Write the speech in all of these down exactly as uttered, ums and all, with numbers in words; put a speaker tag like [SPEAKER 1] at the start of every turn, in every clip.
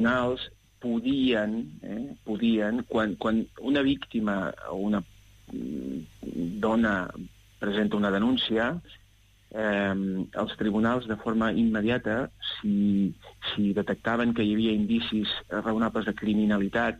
[SPEAKER 1] tribunals podien, eh, podien quan, quan una víctima o una dona presenta una denúncia, eh, els tribunals de forma immediata, si, si detectaven que hi havia indicis raonables de criminalitat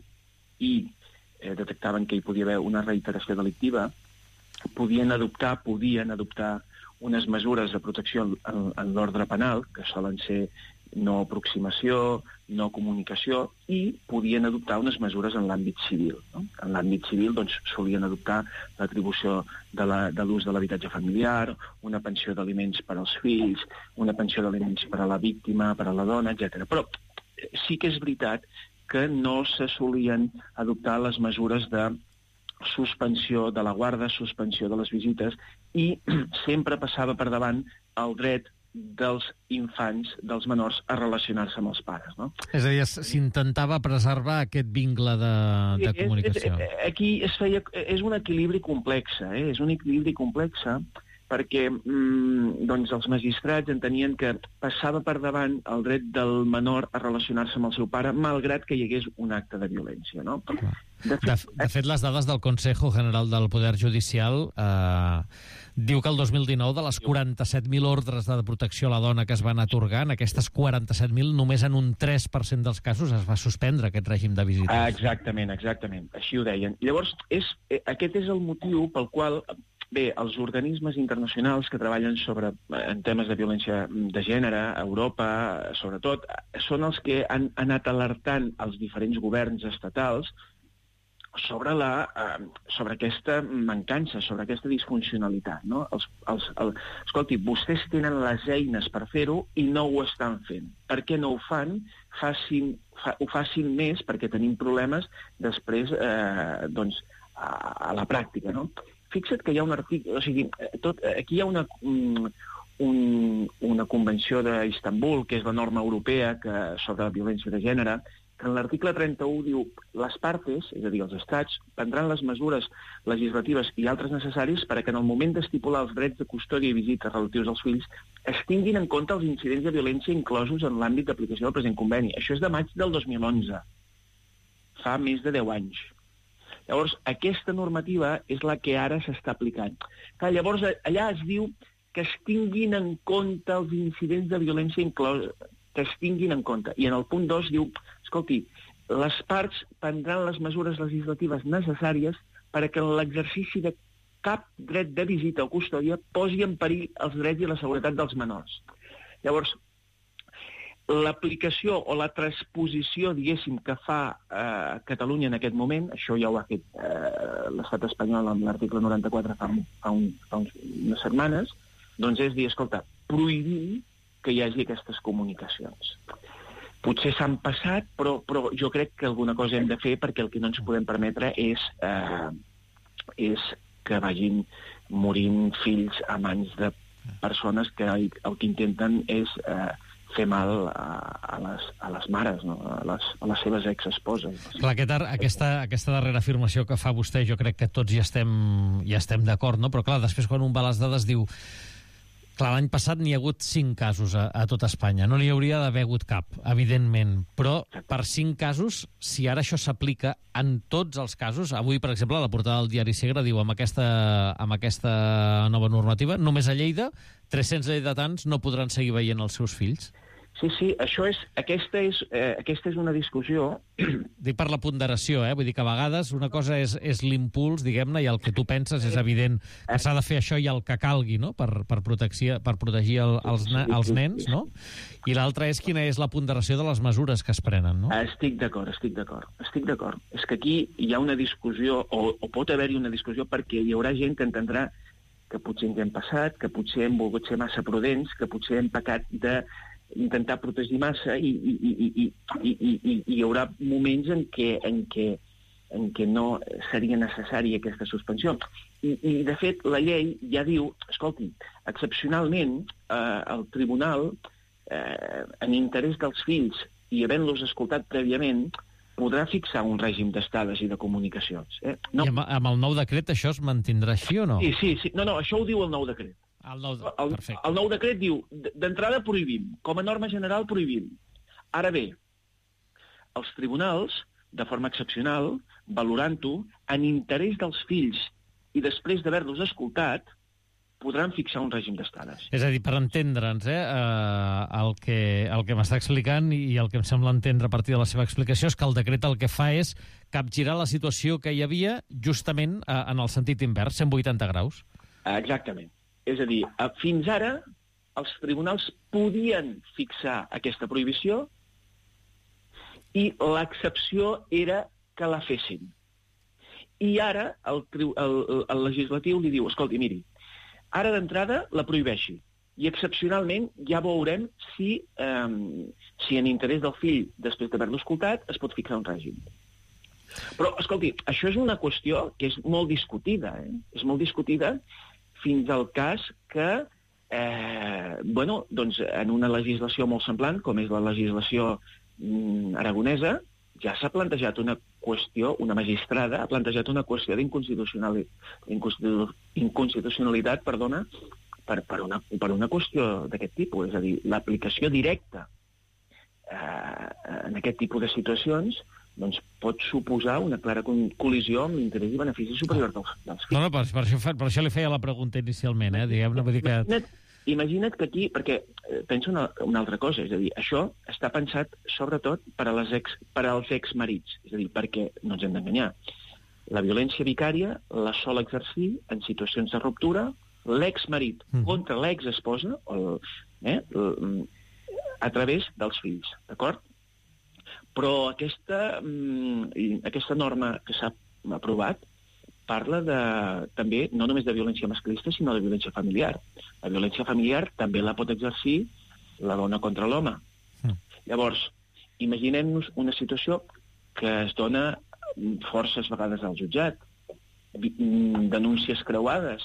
[SPEAKER 1] i eh, detectaven que hi podia haver una reiteració delictiva, podien adoptar, podien adoptar unes mesures de protecció en, en l'ordre penal, que solen ser no aproximació, no comunicació, i podien adoptar unes mesures en l'àmbit civil. No? En l'àmbit civil doncs, solien adoptar l'atribució de l'ús de l'habitatge familiar, una pensió d'aliments per als fills, una pensió d'aliments per a la víctima, per a la dona, etcètera. Però sí que és veritat que no se solien adoptar les mesures de suspensió de la guarda, suspensió de les visites, i sempre passava per davant el dret dels infants, dels menors, a relacionar-se amb els pares. No?
[SPEAKER 2] És a dir, s'intentava preservar aquest vincle de, de comunicació.
[SPEAKER 1] És, és, aquí es feia, és un equilibri complex, eh? és un equilibri complex perquè mm, doncs els magistrats entenien que passava per davant el dret del menor a relacionar-se amb el seu pare, malgrat que hi hagués un acte de violència. No?
[SPEAKER 2] De fet, de, de fet, les dades del Consejo General del Poder Judicial eh, diu que el dos mil dinou, de les quaranta-set mil ordres de protecció a la dona que es van atorgar, en aquestes quaranta-set mil, només en un tres per cent dels casos es va suspendre aquest règim de visites.
[SPEAKER 1] Ah, exactament, exactament. Així ho deien. Llavors, és, aquest és el motiu pel qual... Bé, els organismes internacionals que treballen sobre, en temes de violència de gènere, a Europa, sobretot, són els que han anat alertant els diferents governs estatals sobre, la, eh, sobre aquesta mancança, sobre aquesta disfuncionalitat. No? Els, els, el, escolti, vostès tenen les eines per fer-ho i no ho estan fent. Per què no ho fan? Facin, fa, ho facin més, perquè tenim problemes després eh, doncs, a, a la pràctica, no? Fixa't que hi ha un article, o sigui, tot, aquí hi ha una, un, una convenció d'Istanbul, que és la norma europea que, sobre la violència de gènere, que en l'article trenta-u diu les partes, és a dir, els estats, prendran les mesures legislatives i altres necessàries per a que en el moment d'estipular els drets de custòdia i visita relatius als fills es tinguin en compte els incidents de violència inclosos en l'àmbit d'aplicació del present conveni. Això és de maig del dos mil onze. Fa més de deu anys. Llavors, aquesta normativa és la que ara s'està aplicant. Clar, llavors, allà es diu que es tinguin en compte els incidents de violència inclosos, que es tinguin en compte. I en el punt dos diu, escolti, les parts prendran les mesures legislatives necessàries per a que en l'exercici de cap dret de visita o custòdia posi en perill els drets i la seguretat dels menors. Llavors, l'aplicació o la transposició, diguéssim, que fa eh, Catalunya en aquest moment, això ja ho ha fet eh, l'estat espanyol amb l'article noranta-quatre fa, fa, un, fa uns, unes setmanes, doncs és dir, escolta, prohibir que hi hagi aquestes comunicacions. Potser s'han passat, però, però jo crec que alguna cosa hem de fer, perquè el que no ens podem permetre és, eh, és que vagin morint fills a mans de persones que el, el que intenten és... Eh, fer mal a, a, les, a les mares, no? a, les, a les seves exesposes.
[SPEAKER 2] Clar, aquest, aquesta, aquesta darrera afirmació que fa vostè, jo crec que tots hi estem, hi estem d'acord, no? Però clar, després quan un va a les dades diu clar, l'any passat n'hi ha hagut cinc casos a, a tot Espanya, no n'hi hauria d'haver hagut cap, evidentment, però per cinc casos, si ara això s'aplica en tots els casos, avui, per exemple, la portada del diari Segre diu amb aquesta, amb aquesta nova normativa, només a Lleida, tres-cents lleidatans no podran seguir veient els seus fills.
[SPEAKER 1] Sí, sí, això és, aquesta és, eh, aquesta és una discussió...
[SPEAKER 2] Dic per la ponderació, eh? Vull dir que a vegades una cosa és, és l'impuls, diguem-ne, i el que tu penses és evident que s'ha de fer això i el que calgui, no?, per, per, protegir, per protegir el, els, els nens, no? I l'altra és quina és la ponderació de les mesures que es prenen, no?
[SPEAKER 1] Estic d'acord, estic d'acord, estic d'acord. És que aquí hi ha una discussió, o, o pot haver-hi una discussió, perquè hi haurà gent que entendrà que potser ens hem passat, que potser hem volgut ser massa prudents, que potser hem pecat de... intentar protegir massa i, i, i, i, i, i, i hi haurà moments en què, en què, en què no seria necessària aquesta suspensió. I, i de fet, la llei ja diu, escolti, excepcionalment, eh, el tribunal, eh, en interès dels fills i havent-los escoltat prèviament, podrà fixar un règim d'estades i de comunicacions. Eh? No.
[SPEAKER 2] I amb, amb el nou decret això es mantindrà així o no?
[SPEAKER 1] Sí, sí, sí. No, no, això ho diu el nou decret.
[SPEAKER 2] El nou,
[SPEAKER 1] el,
[SPEAKER 2] perfecte.
[SPEAKER 1] El nou decret diu, d'entrada prohibim, com a norma general prohibim. Ara bé, els tribunals, de forma excepcional, valorant-ho, en interès dels fills i després d'haver-los escoltat, podran fixar un règim d'estades.
[SPEAKER 2] És a dir, per entendre'ns, eh, eh, el que, el que m'està explicant i el que em sembla entendre a partir de la seva explicació és que el decret el que fa és capgirar la situació que hi havia justament eh, en el sentit invers, cent vuitanta graus.
[SPEAKER 1] Exactament. És a dir, fins ara els tribunals podien fixar aquesta prohibició i l'excepció era que la fessin. I ara el, el, el legislatiu li diu, escolti, miri, ara d'entrada la prohibeixi i excepcionalment ja veurem si, eh, si en interès del fill, després d'haver-lo escoltat, es pot fixar un règim. Però, escolti, això és una qüestió que és molt discutida, eh? És molt discutida fins al cas que, eh, bueno, doncs en una legislació molt semblant, com és la legislació mm, aragonesa, ja s'ha plantejat una qüestió, una magistrada ha plantejat una qüestió d'inconstitucionalitat, perdona, per, per, una, per una qüestió d'aquest tipus. És a dir, l'aplicació directa eh, en aquest tipus de situacions doncs pot suposar una clara col·lisió amb l'interès i benefici superior dels, dels fills.
[SPEAKER 2] No, no, per, per, això, per això li feia la pregunta inicialment, eh? Diguem-ne, vull dir que...
[SPEAKER 1] Imagina't, imagina't que aquí, perquè eh, penso una, una altra cosa, és a dir, això està pensat sobretot per, a les ex, per als exmarits, és a dir, perquè no ens hem d'enganyar. La violència vicària la sol exercir en situacions de ruptura l'exmarit mm. contra l'exesposa o, eh, a través dels fills, d'acord? Però aquesta, mm, aquesta norma que s'ha aprovat parla de, també no només de violència masclista, sinó de violència familiar. La violència familiar també la pot exercir la dona contra l'home. Mm. Llavors, imaginem-nos una situació que es dona forces vegades al jutjat, denúncies creuades,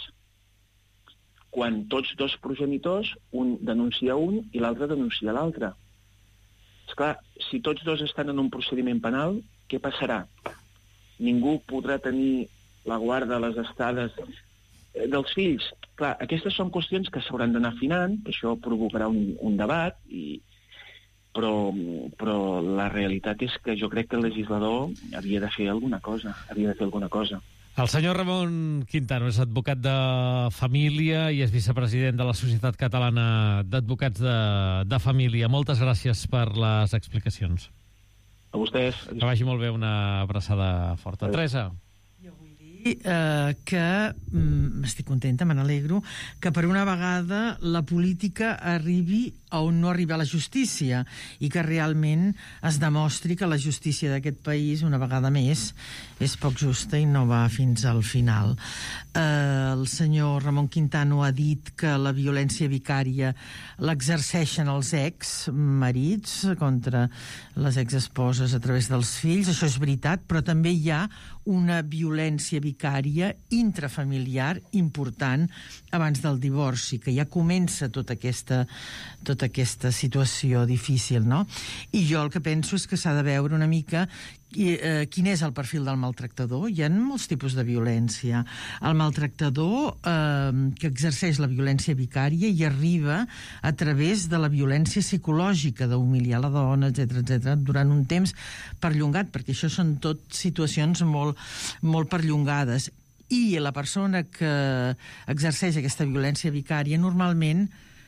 [SPEAKER 1] quan tots dos progenitors, un denuncia un i l'altre denuncia l'altre. Esclar, si tots dos estan en un procediment penal, què passarà? Ningú podrà tenir la guarda, les estades dels fills. Clar, aquestes són qüestions que s'hauran d'anar afinant, que això provocarà un, un debat, i, però, però la realitat és que jo crec que el legislador havia de fer alguna cosa, havia de fer alguna cosa.
[SPEAKER 2] El senyor Ramon Quintano és advocat de família i és vicepresident de la Societat Catalana d'Advocats de, de Família. Moltes gràcies per les explicacions.
[SPEAKER 1] A vostès.
[SPEAKER 2] Que vagi molt bé, una abraçada forta. Teresa.
[SPEAKER 3] Jo vull dir eh, que mm, estic contenta, me n'alegro, que per una vegada la política arribi a on no arriba la justícia i que realment es demostri que la justícia d'aquest país, una vegada més, és poc justa i no va fins al final. Eh, el senyor Ramon Quintano ha dit que la violència vicària l'exerceixen els ex-marits contra les exesposes a través dels fills. Això és veritat, però també hi ha una violència vicària intrafamiliar important abans del divorci, que ja comença tota aquesta, tota aquesta situació difícil, no? I jo el que penso és que s'ha de veure una mica eh, quin és el perfil del maltractador. Hi ha molts tipus de violència. El maltractador eh, que exerceix la violència vicària i arriba a través de la violència psicològica, d'humiliar la dona, etcètera, etcètera, durant un temps perllongat, perquè això són tot situacions molt, molt perllongades. I la persona que exerceix aquesta violència vicària normalment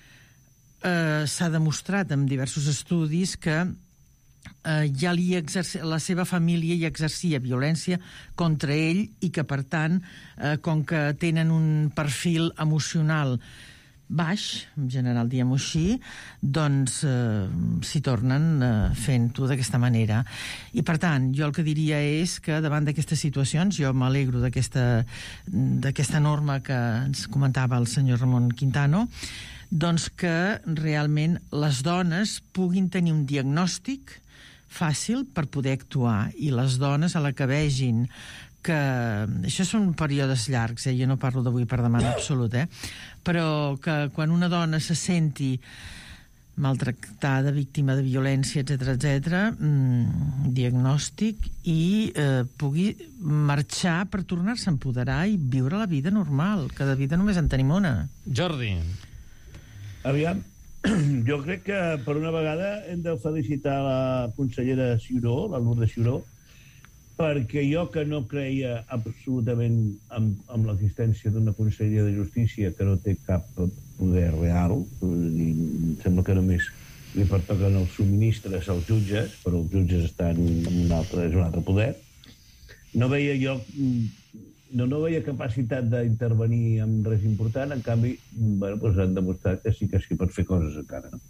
[SPEAKER 3] eh, s'ha demostrat en diversos estudis que eh, ja li exerce, la seva família ja exercia violència contra ell i que, per tant, eh, com que tenen un perfil emocional baix, en general diem-ho així, doncs eh, s'hi tornen eh, fent-ho d'aquesta manera. I per tant, jo el que diria és que davant d'aquestes situacions, jo m'alegro d'aquesta d'aquesta norma que ens comentava el senyor Ramon Quintano, doncs que realment les dones puguin tenir un diagnòstic fàcil per poder actuar, i les dones a la que vegin que això són períodes llargs, eh? Jo no parlo d'avui per demà en absolut, eh? Però que quan una dona se senti maltractada, víctima de violència, etcètera, etcètera, mmm, diagnòstic, i eh, pugui marxar per tornar-se a empoderar i viure la vida normal, que de vida només en tenim una.
[SPEAKER 2] Jordi.
[SPEAKER 4] Aviam, jo crec que per una vegada hem de felicitar la consellera Ciuró, la Lourdes Ciuró, perquè jo que no creia absolutament en, en l'existència d'una conselleria de justícia que no té cap poder real, i em sembla que només li pertoquen els subministres als jutges, però els jutges estan en un altre, és un altre poder, no veia jo no, no veia capacitat d'intervenir en res important, en canvi, bueno, doncs han demostrat que sí que sí pot fer coses encara, no?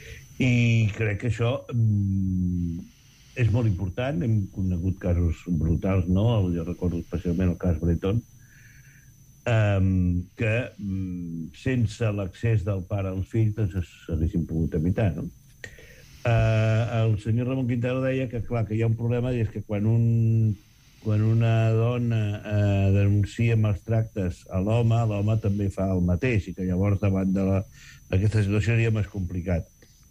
[SPEAKER 4] I crec que això mm, és molt important. Hem conegut casos brutals, no? Jo recordo especialment el cas Breton, um, que mm, sense l'accés del pare als fills doncs s'haguessin pogut evitar, no? Uh, el senyor Ramon Quintero deia que, clar, que hi ha un problema, i és que quan un quan una dona eh, denuncia mals tractes a l'home, l'home també fa el mateix, i que llavors davant d'aquesta situació seria més complicat.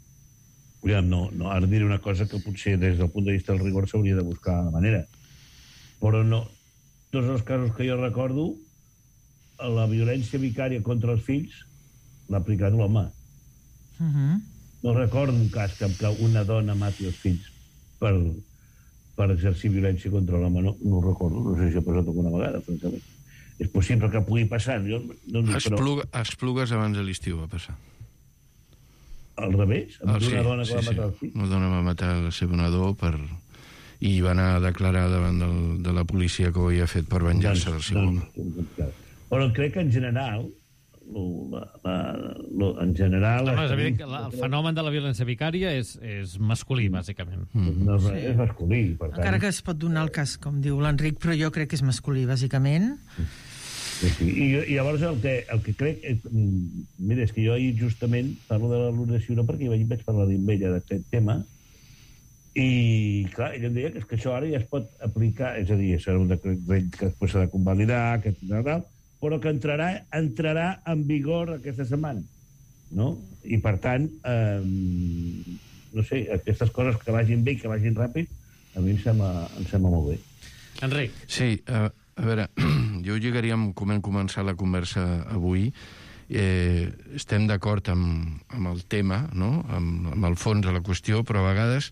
[SPEAKER 4] No, no, ara diré una cosa que potser des del punt de vista del rigor s'hauria de buscar la manera. Però no, tots els casos que jo recordo, la violència vicària contra els fills l'ha aplicat l'home. Uh-huh. No recordo un cas que, que una dona mati els fills per... per exercir violència contra l'home, no, no ho recordo, no sé si ha passat alguna vegada, francament. És possible que pugui passar. Jo, no, no,
[SPEAKER 5] Espluga, però... Esplugues abans de l'estiu va passar.
[SPEAKER 4] Al revés? Amb
[SPEAKER 5] ah,
[SPEAKER 4] una
[SPEAKER 5] sí,
[SPEAKER 4] dona que
[SPEAKER 5] sí,
[SPEAKER 4] va matar
[SPEAKER 5] sí.
[SPEAKER 4] el fill?
[SPEAKER 5] Una dona va matar el seu nadó per... i va anar a declarar davant del, de la policia que ho havia fet per venjar-se del seu home.
[SPEAKER 4] Però crec que en general La, la, la, en general...
[SPEAKER 2] No, és evident que la, el fenomen de la violència vicària és, és masculí, bàsicament.
[SPEAKER 4] Mm. No, sí. És masculí, per tant...
[SPEAKER 3] Encara que es pot donar el cas, com diu l'Enric, però jo crec que és masculí, bàsicament.
[SPEAKER 4] Sí, sí. I, I llavors el que, el que crec... És, mira, és que jo ahir justament parlo de la Lourdes Ciuró perquè vaig, vaig parlar amb ella d'aquest tema, i clar, ella em deia que, és que això ara ja es pot aplicar, és a dir, serà un decret que després s'ha de convalidar, que tal, però que entrarà, entrarà en vigor aquesta setmana, no? I, per tant, eh, no sé, aquestes coses que vagin bé i que vagin ràpid, a mi em sembla, em sembla molt bé.
[SPEAKER 2] Enric.
[SPEAKER 5] Sí, a, a veure, jo lligaria amb com hem començat la conversa avui. Eh, estem d'acord amb, amb el tema, no? amb, amb el fons de la qüestió, però a vegades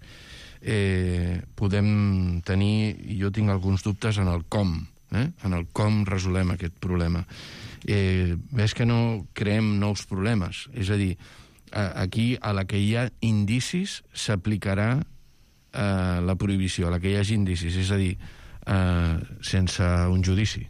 [SPEAKER 5] eh, podem tenir, jo tinc alguns dubtes en el com, Eh? en el com resolem aquest problema. Eh, ves que no creem nous problemes. És a dir, a, aquí, a la que hi ha indicis, s'aplicarà eh, la prohibició, a la que hi hagi indicis, és a dir, eh, sense un judici.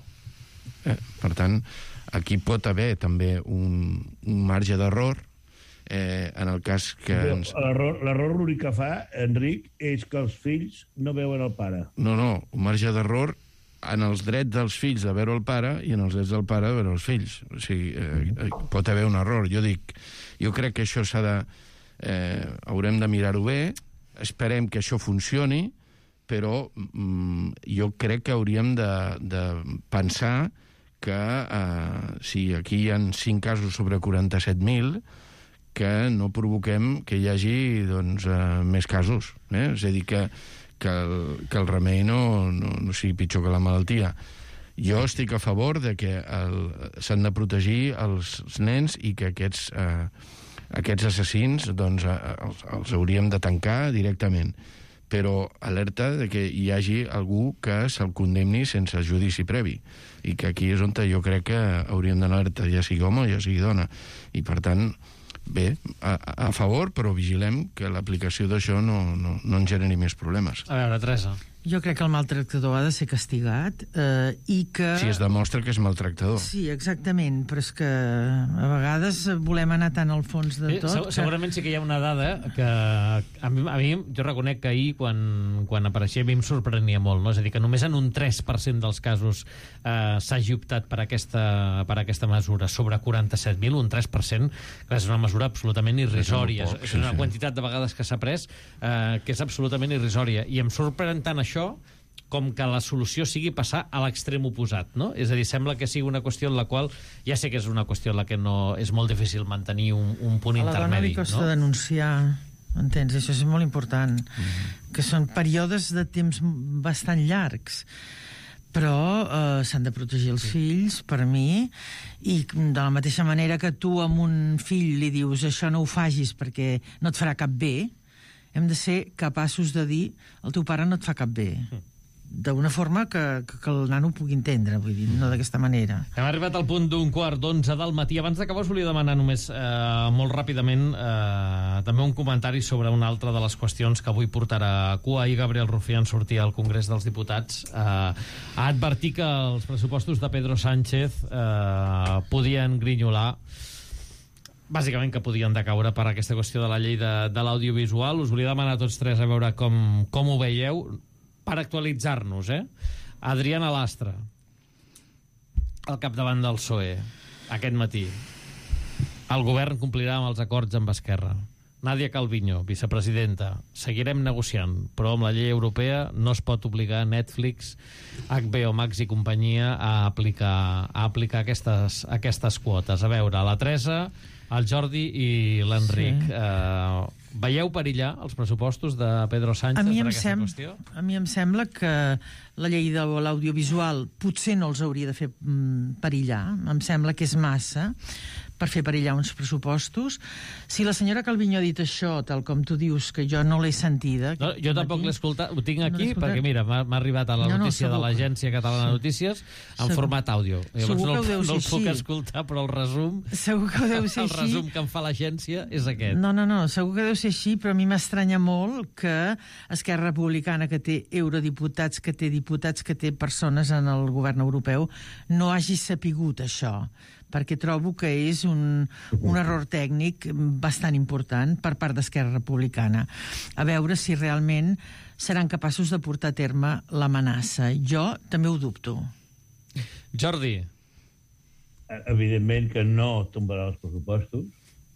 [SPEAKER 5] Eh? Per tant, aquí pot haver també un, un marge d'error eh, en el cas que... Ens...
[SPEAKER 4] L'error l'únic que fa, Enric, és que els fills no veuen el pare.
[SPEAKER 5] No, no, un marge d'error en els drets dels fills de veure el pare i en els drets del pare de veure els fills. O sigui, eh, pot haver un error. Jo dic, jo crec que això s'ha de... Eh, haurem de mirar-ho bé, esperem que això funcioni, però mm, jo crec que hauríem de, de pensar que eh, si aquí hi ha cinc casos sobre quaranta-set mil, que no provoquem que hi hagi doncs, eh, més casos. Eh? És a dir, que Que el, que el remei no, no, no sigui pitjor que la malaltia. Jo estic a favor de que s'han de protegir els, els nens i que aquests, eh, aquests assassins doncs, eh, els, els hauríem de tancar directament. Però alerta de que hi hagi algú que se'l condemni sense judici previ. I que aquí és on jo crec que hauríem d'alerta, ja sigui home o ja sigui dona. I per tant... Bé, a, a favor, però vigilem que l'aplicació d'això no, no, no en generi més problemes.
[SPEAKER 2] A veure, Teresa.
[SPEAKER 3] Jo crec que el maltractador ha de ser castigat eh, i que...
[SPEAKER 5] Si es demostra que és maltractador.
[SPEAKER 3] Sí, exactament, però és que a vegades volem anar tan al fons de tot...
[SPEAKER 2] Sí, segurament que... sí que hi ha una dada que a mi, a mi jo reconec que ahir, quan, quan apareixia, a mi em sorprenia molt, no? És a dir, que només en un tres per cent dels casos eh, s'hagi optat per aquesta, per aquesta mesura sobre quaranta-set mil, un tres per cent, que és una mesura absolutament irrisòria. És, poc, és sí, una sí. quantitat de vegades que s'ha pres eh, que és absolutament irrisòria. I em sorprèn tant això com que la solució sigui passar a l'extrem oposat, no? És a dir, sembla que sigui una qüestió en la qual, ja sé que és una qüestió en la que no és molt difícil mantenir un, un punt intermedi. A la dona li
[SPEAKER 3] costa
[SPEAKER 2] no?
[SPEAKER 3] denunciar, entens? Això és molt important, mm-hmm. que són períodes de temps bastant llargs. però eh, s'han de protegir els fills, per mi, i de la mateixa manera que tu amb un fill li dius això no ho facis perquè no et farà cap bé, hem de ser capaços de dir el teu pare no et fa cap bé. D'una forma que, que, que el nano pugui entendre, vull dir, no d'aquesta manera.
[SPEAKER 2] Hem arribat al punt d'un quart d'onze del matí. Abans d'acabar us volia demanar només eh, molt ràpidament eh, també un comentari sobre una altra de les qüestions que avui portarà cua. Ahir Gabriel Rufián sortia al Congrés dels Diputats eh, a advertir que els pressupostos de Pedro Sánchez eh, podien grinyolar, bàsicament que podien decaure per aquesta qüestió de la llei de, de l'audiovisual. Us volia demanar a tots tres a veure com, com ho veieu, per actualitzar-nos, eh? Adriana Lastra, al capdavant del P S O E, aquest matí. El govern complirà amb els acords amb Esquerra. Nàdia Calviño, vicepresidenta. Seguirem negociant, però amb la llei europea no es pot obligar Netflix, H B O Max i companyia a aplicar, a aplicar aquestes, aquestes quotes. A veure, la Teresa, el Jordi i l'Enric. Sí. Eh, veieu perillar els pressupostos de Pedro Sánchez per aquesta sem qüestió?
[SPEAKER 3] A mi em sembla que la llei de l'audiovisual potser no els hauria de fer mm, perillar. Em sembla que és massa per fer perillar uns pressupostos. Si la senyora Calviño ha dit això, tal com tu dius, que jo no l'he sentida...
[SPEAKER 2] No, jo tampoc l'he escoltat, ho tinc aquí, no perquè mira, m'ha arribat a la no, notícia no, de l'Agència Catalana de Notícies en segur. format àudio. Llavors no, no el puc escoltar, però el resum,
[SPEAKER 3] segur que deu ser
[SPEAKER 2] el resum que em fa l'agència és aquest.
[SPEAKER 3] No, no, no, segur que deu ser així, però a mi m'estranya molt que Esquerra Republicana, que té eurodiputats, que té diputats, que té persones en el govern europeu, no hagi sapigut això, perquè trobo que és un, un error tècnic bastant important per part d'Esquerra Republicana. A veure si realment seran capaços de portar a terme l'amenaça. Jo també ho dubto.
[SPEAKER 2] Jordi.
[SPEAKER 4] Evidentment que no tombarà els pressupostos.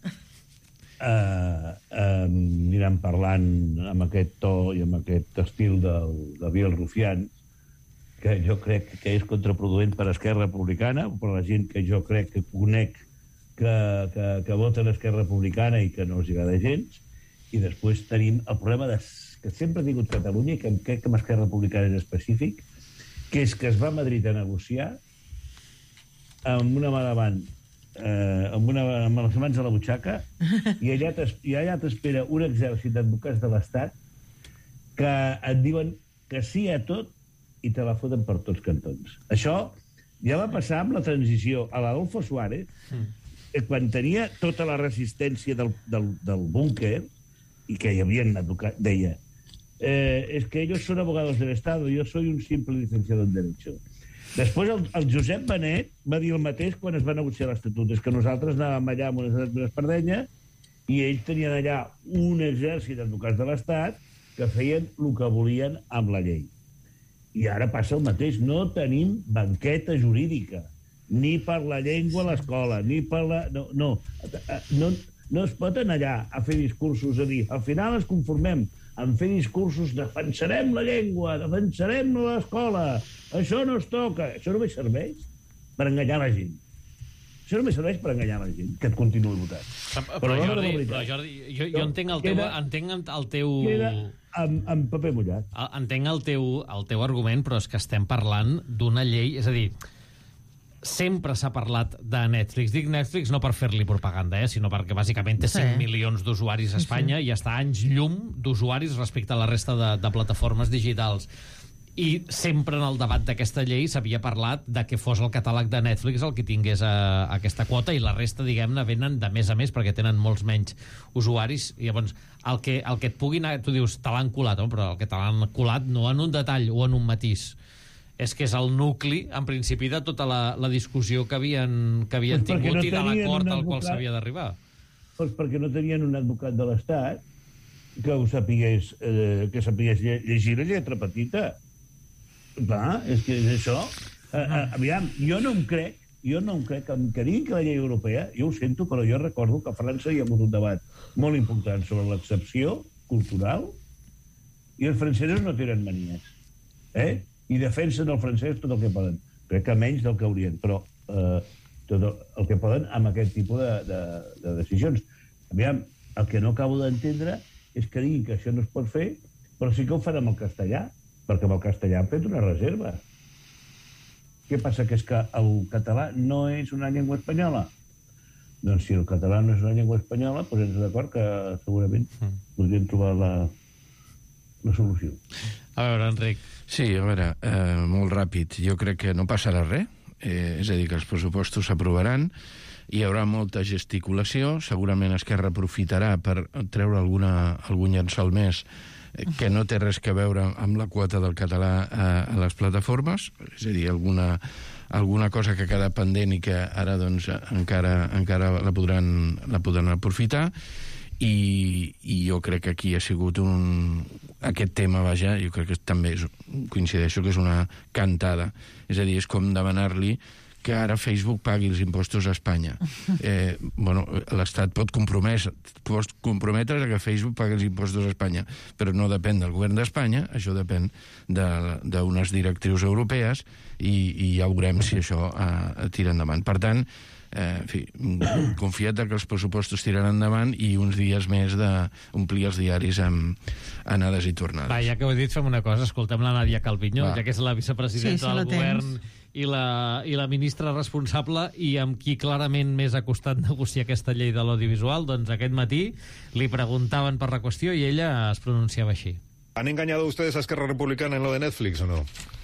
[SPEAKER 4] Uh, uh, aniran parlant amb aquest to i amb aquest estil del Gabriel Rufián, que jo crec que és contraproduent per Esquerra Republicana, per la gent que jo crec que conec que, que, que voten Esquerra Republicana i que no els agrada gens. I després tenim el problema de, que sempre ha tingut Catalunya i que crec que amb Esquerra Republicana és específic, que és que es va a Madrid a negociar amb una mà davant, eh, amb, una, amb les mans a la butxaca, i allà t'espera un exèrcit d'advocats de l'Estat que et diuen que sí a tot i te la foten per tots cantons. Això ja va passar amb la transició a l'Adolfo Suárez, mm. quan tenia tota la resistència del, del, del búnquer, i que hi havia advocat, deia, eh, és que ellos son abogados del Estado, yo soy un simple licenciado en Derecho. Després el, el Josep Benet va dir el mateix quan es va negociar l'Estatut, és que nosaltres anàvem allà amb una, una espardenya i ells tenien allà un exèrcit d'advocats de l'Estat que feien el que volien amb la llei. I ara passa el mateix. No tenim banqueta jurídica, ni per la llengua a l'escola, ni per la... No, no, no, no es pot anar allà a fer discursos, a dir, al final ens conformem en fer discursos, defensarem la llengua, defensarem l'escola, això no es toca. Això només serveix per enganyar la gent. Això només serveix per enganyar la gent, que et continuï votant.
[SPEAKER 2] Però, però, Jordi, però Jordi, jo, jo entenc el teu... Queda, entenc el teu...
[SPEAKER 4] Queda amb, amb paper mullat.
[SPEAKER 2] Entenc el teu, el teu argument, però és que estem parlant d'una llei... És a dir, sempre s'ha parlat de Netflix. Dic Netflix no per fer-li propaganda, eh, sinó perquè bàsicament té cinc milions d'usuaris a Espanya sí, sí. i està a anys llum d'usuaris respecte a la resta de, de plataformes digitals. I sempre en el debat d'aquesta llei s'havia parlat de que fos el catàleg de Netflix el que tingués a, a aquesta quota i la resta, diguem-ne, venen de més a més perquè tenen molts menys usuaris. I llavors, el que, el que et pugui anar... Tu dius, te l'han colat, no? Però el que te l'han colat no en un detall o en un matís. És que és el nucli, en principi, de tota la, la discussió que havien, que havien pues tingut no i de l'acord al qual s'havia d'arribar.
[SPEAKER 4] Doncs perquè no tenien un advocat de l'Estat que ho sapigués, eh, que sapigués llegir la lletra petita. Clar, és que és això. Uh, uh, aviam, jo no em crec, jo no em crec que em diguin que la llei europea, jo ho sento, però jo recordo que a França hi ha hagut un debat molt important sobre l'excepció cultural i els francesos no tenen manies. Eh? I defensen el francès tot el que poden. Crec que menys del que haurien, però eh, tot el que poden amb aquest tipus de, de, de decisions. Aviam, el que no acabo d'entendre és que diguin que això no es pot fer, però sí que ho fan amb el castellà, perquè amb el castellà han fet una reserva. Què passa? Que és que el català no és una llengua espanyola. Doncs si el català no és una llengua espanyola, posem-nos d'acord que segurament podríem trobar la, la solució.
[SPEAKER 2] A veure, Enric.
[SPEAKER 5] Sí, a veure, eh, molt ràpid. Jo crec que no passarà res. Eh, és a dir, que els pressupostos s'aprovaran, hi haurà molta gesticulació, segurament Esquerra aprofitarà per treure alguna, algun llençol més que no té res que veure amb la quota del català a, a les plataformes, és a dir, alguna, alguna cosa que queda pendent i que ara doncs, encara, encara la, podran, la podran aprofitar, i, i jo crec que aquí ha sigut un... Aquest tema, vaja, jo crec que també és, coincideixo que és una cantada. És a dir, és com demanar-li que ara Facebook pagui els impostos a Espanya. Eh, bueno, l'Estat pot comprometre, pot comprometre que Facebook pagui els impostos a Espanya, però no depèn del govern d'Espanya, això depèn d'unes directrius europees, i, i ja veurem si això eh, tira endavant. Per tant, eh, en fi, confiat que els pressupostos tiraran endavant i uns dies més d'omplir els diaris amb anades i tornades.
[SPEAKER 2] Va, ja que ho he dit, fem una cosa, escoltem la Nadia Calviño,
[SPEAKER 5] Va.
[SPEAKER 2] ja que és la vicepresidenta
[SPEAKER 3] Sí, sí,
[SPEAKER 2] del
[SPEAKER 3] la
[SPEAKER 2] govern
[SPEAKER 3] tens.
[SPEAKER 2] i la, i la ministra responsable i amb qui clarament més ha costat negociar aquesta llei de l'audiovisual. Doncs aquest matí li preguntaven per la qüestió i ella es pronunciava així.
[SPEAKER 6] ¿Han engañado ustedes a Esquerra Republicana en lo de Netflix o no?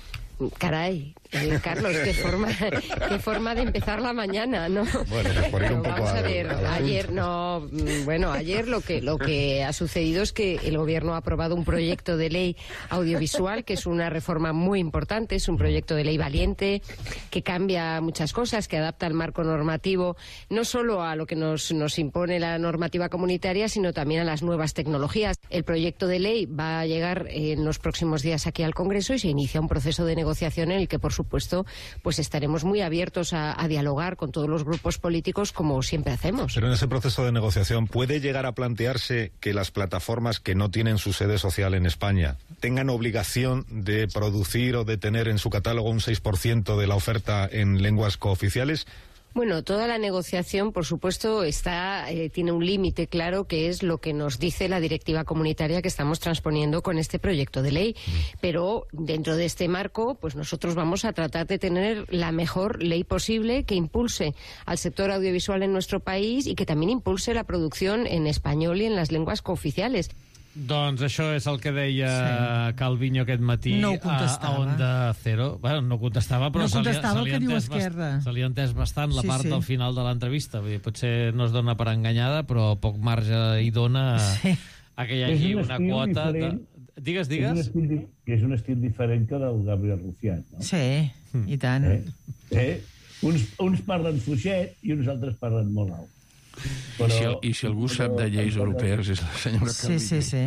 [SPEAKER 7] Caray, eh, Carlos, qué forma, qué forma de empezar la mañana, ¿no?
[SPEAKER 6] Bueno, pues por ir un
[SPEAKER 7] Pero
[SPEAKER 6] poco
[SPEAKER 7] vamos a
[SPEAKER 6] al-
[SPEAKER 7] ver,
[SPEAKER 6] al asunto.
[SPEAKER 7] ayer no, mm, bueno, ayer lo que lo que ha sucedido es que el gobierno ha aprobado un proyecto de ley audiovisual que es una reforma muy importante, es un proyecto de ley valiente que cambia muchas cosas, que adapta el marco normativo no solo a lo que nos nos impone la normativa comunitaria, sino también a las nuevas tecnologías. El proyecto de ley va a llegar en los próximos días aquí al Congreso y se inicia un proceso de negociación en el que, por supuesto, pues estaremos muy abiertos a, a dialogar con todos los grupos políticos como siempre hacemos.
[SPEAKER 6] Pero en ese proceso de negociación, ¿puede llegar a plantearse que las plataformas que no tienen su sede social en España tengan obligación de producir o de tener en su catálogo un seis por ciento de la oferta en lenguas cooficiales?
[SPEAKER 7] Bueno, toda la negociación, por supuesto, está eh, tiene un límite claro, que es lo que nos dice la directiva comunitaria que estamos transponiendo con este proyecto de ley. Pero dentro de este marco, pues nosotros vamos a tratar de tener la mejor ley posible que impulse al sector audiovisual en nuestro país y que también impulse la producción en español y en las lenguas cooficiales.
[SPEAKER 2] Doncs això és el que deia sí. Calviño aquest matí
[SPEAKER 3] No ho
[SPEAKER 2] a, a
[SPEAKER 3] contestava.
[SPEAKER 2] Onda Cero. Bueno, no contestava, però
[SPEAKER 3] No
[SPEAKER 2] se li,
[SPEAKER 3] contestava
[SPEAKER 2] se li
[SPEAKER 3] el que diu
[SPEAKER 2] entès
[SPEAKER 3] Esquerra.
[SPEAKER 2] bast- se li ha entès bastant la
[SPEAKER 3] Sí,
[SPEAKER 2] part
[SPEAKER 3] sí.
[SPEAKER 2] del final de l'entrevista. Vull dir, potser no es dona per enganyada, però poc marge hi dona
[SPEAKER 3] Sí.
[SPEAKER 2] a que hi
[SPEAKER 4] És
[SPEAKER 2] hagi
[SPEAKER 4] un
[SPEAKER 2] una
[SPEAKER 4] estil
[SPEAKER 2] quota... De...
[SPEAKER 4] diferent.
[SPEAKER 2] Digues,
[SPEAKER 4] És un
[SPEAKER 2] digues.
[SPEAKER 4] estil, di- que és un estil diferent que del Gabriel Rufián, no?
[SPEAKER 3] Sí, i tant.
[SPEAKER 4] Eh? Eh? Uns, uns parlen fluixet i uns altres parlen molt alt.
[SPEAKER 5] I si, I si algú sap de lleis europees és la senyora
[SPEAKER 3] Sí,
[SPEAKER 5] Calviño.
[SPEAKER 3] sí, sí.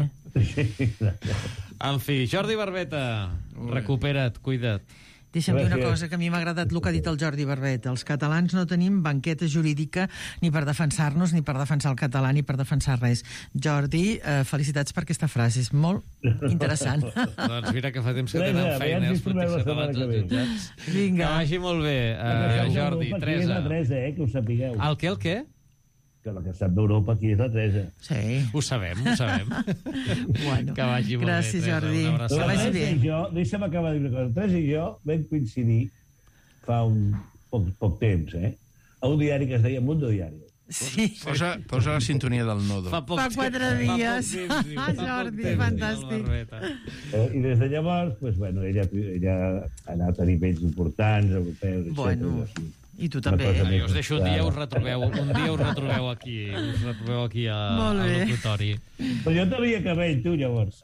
[SPEAKER 2] En fi, Jordi Barbeta, recupera't, cuida't.
[SPEAKER 3] Deixa'm dir una
[SPEAKER 4] Gràcies.
[SPEAKER 3] cosa, que a mi m'ha agradat el que ha dit el Jordi Barbet. Els catalans no tenim banqueta jurídica ni per defensar-nos, ni per defensar el català, ni per defensar res. Jordi, eh, felicitats per aquesta frase, és molt interessant.
[SPEAKER 2] Doncs mira que fa temps que
[SPEAKER 4] Teresa,
[SPEAKER 2] tenen feina
[SPEAKER 4] aviam
[SPEAKER 2] els
[SPEAKER 4] si trobem
[SPEAKER 2] polítics
[SPEAKER 4] la setmana
[SPEAKER 2] catalans
[SPEAKER 4] que
[SPEAKER 2] als
[SPEAKER 4] ve.
[SPEAKER 2] jutjats. Que
[SPEAKER 3] Vinga.
[SPEAKER 2] vagi molt bé, uh,
[SPEAKER 4] La
[SPEAKER 2] Jordi,
[SPEAKER 4] Aquí és la
[SPEAKER 2] Teresa.
[SPEAKER 4] Teresa, eh, que ho sapigueu.
[SPEAKER 2] El què, el què?
[SPEAKER 4] Que la que sap d'Europa aquí és la Teresa.
[SPEAKER 3] Sí.
[SPEAKER 2] Ho sabem, ho sabem.
[SPEAKER 3] Bueno,
[SPEAKER 2] Que vagi molt
[SPEAKER 3] gràcies,
[SPEAKER 2] bé, Teresa.
[SPEAKER 3] Jordi.
[SPEAKER 2] Una abraçada.
[SPEAKER 3] Que vagi
[SPEAKER 4] Teresa
[SPEAKER 3] bé.
[SPEAKER 4] i jo, deixa'm acabar de dir una cosa. Teresa i jo vam coincidir fa un poc, poc temps, eh? A un diari que es deia Mundo Diario.
[SPEAKER 3] Sí.
[SPEAKER 5] Posa, posa la sintonia del nodo.
[SPEAKER 2] Fa, poc
[SPEAKER 3] Fa
[SPEAKER 2] temps,
[SPEAKER 3] quatre
[SPEAKER 2] fa poc
[SPEAKER 3] dies.
[SPEAKER 2] temps, diu, fa poc
[SPEAKER 3] Jordi,
[SPEAKER 2] temps, diu el
[SPEAKER 3] fantàstic.
[SPEAKER 2] Barbeta.
[SPEAKER 4] Eh? I des de llavors, pues, bueno, ella, ella ha anat a nivells importants, europeus,
[SPEAKER 3] Bueno,
[SPEAKER 4] etcètera.
[SPEAKER 3] i tu
[SPEAKER 4] Una
[SPEAKER 3] també.
[SPEAKER 4] cosa
[SPEAKER 2] Ah,
[SPEAKER 4] més
[SPEAKER 2] jo us deixo un dia,
[SPEAKER 4] clara.
[SPEAKER 2] us retrobeu, un dia us retrobeu aquí, us retrobeu aquí a,
[SPEAKER 3] Molt
[SPEAKER 2] al
[SPEAKER 3] bé.
[SPEAKER 2] locutori.
[SPEAKER 4] Però jo tenia cabell, tu, llavors.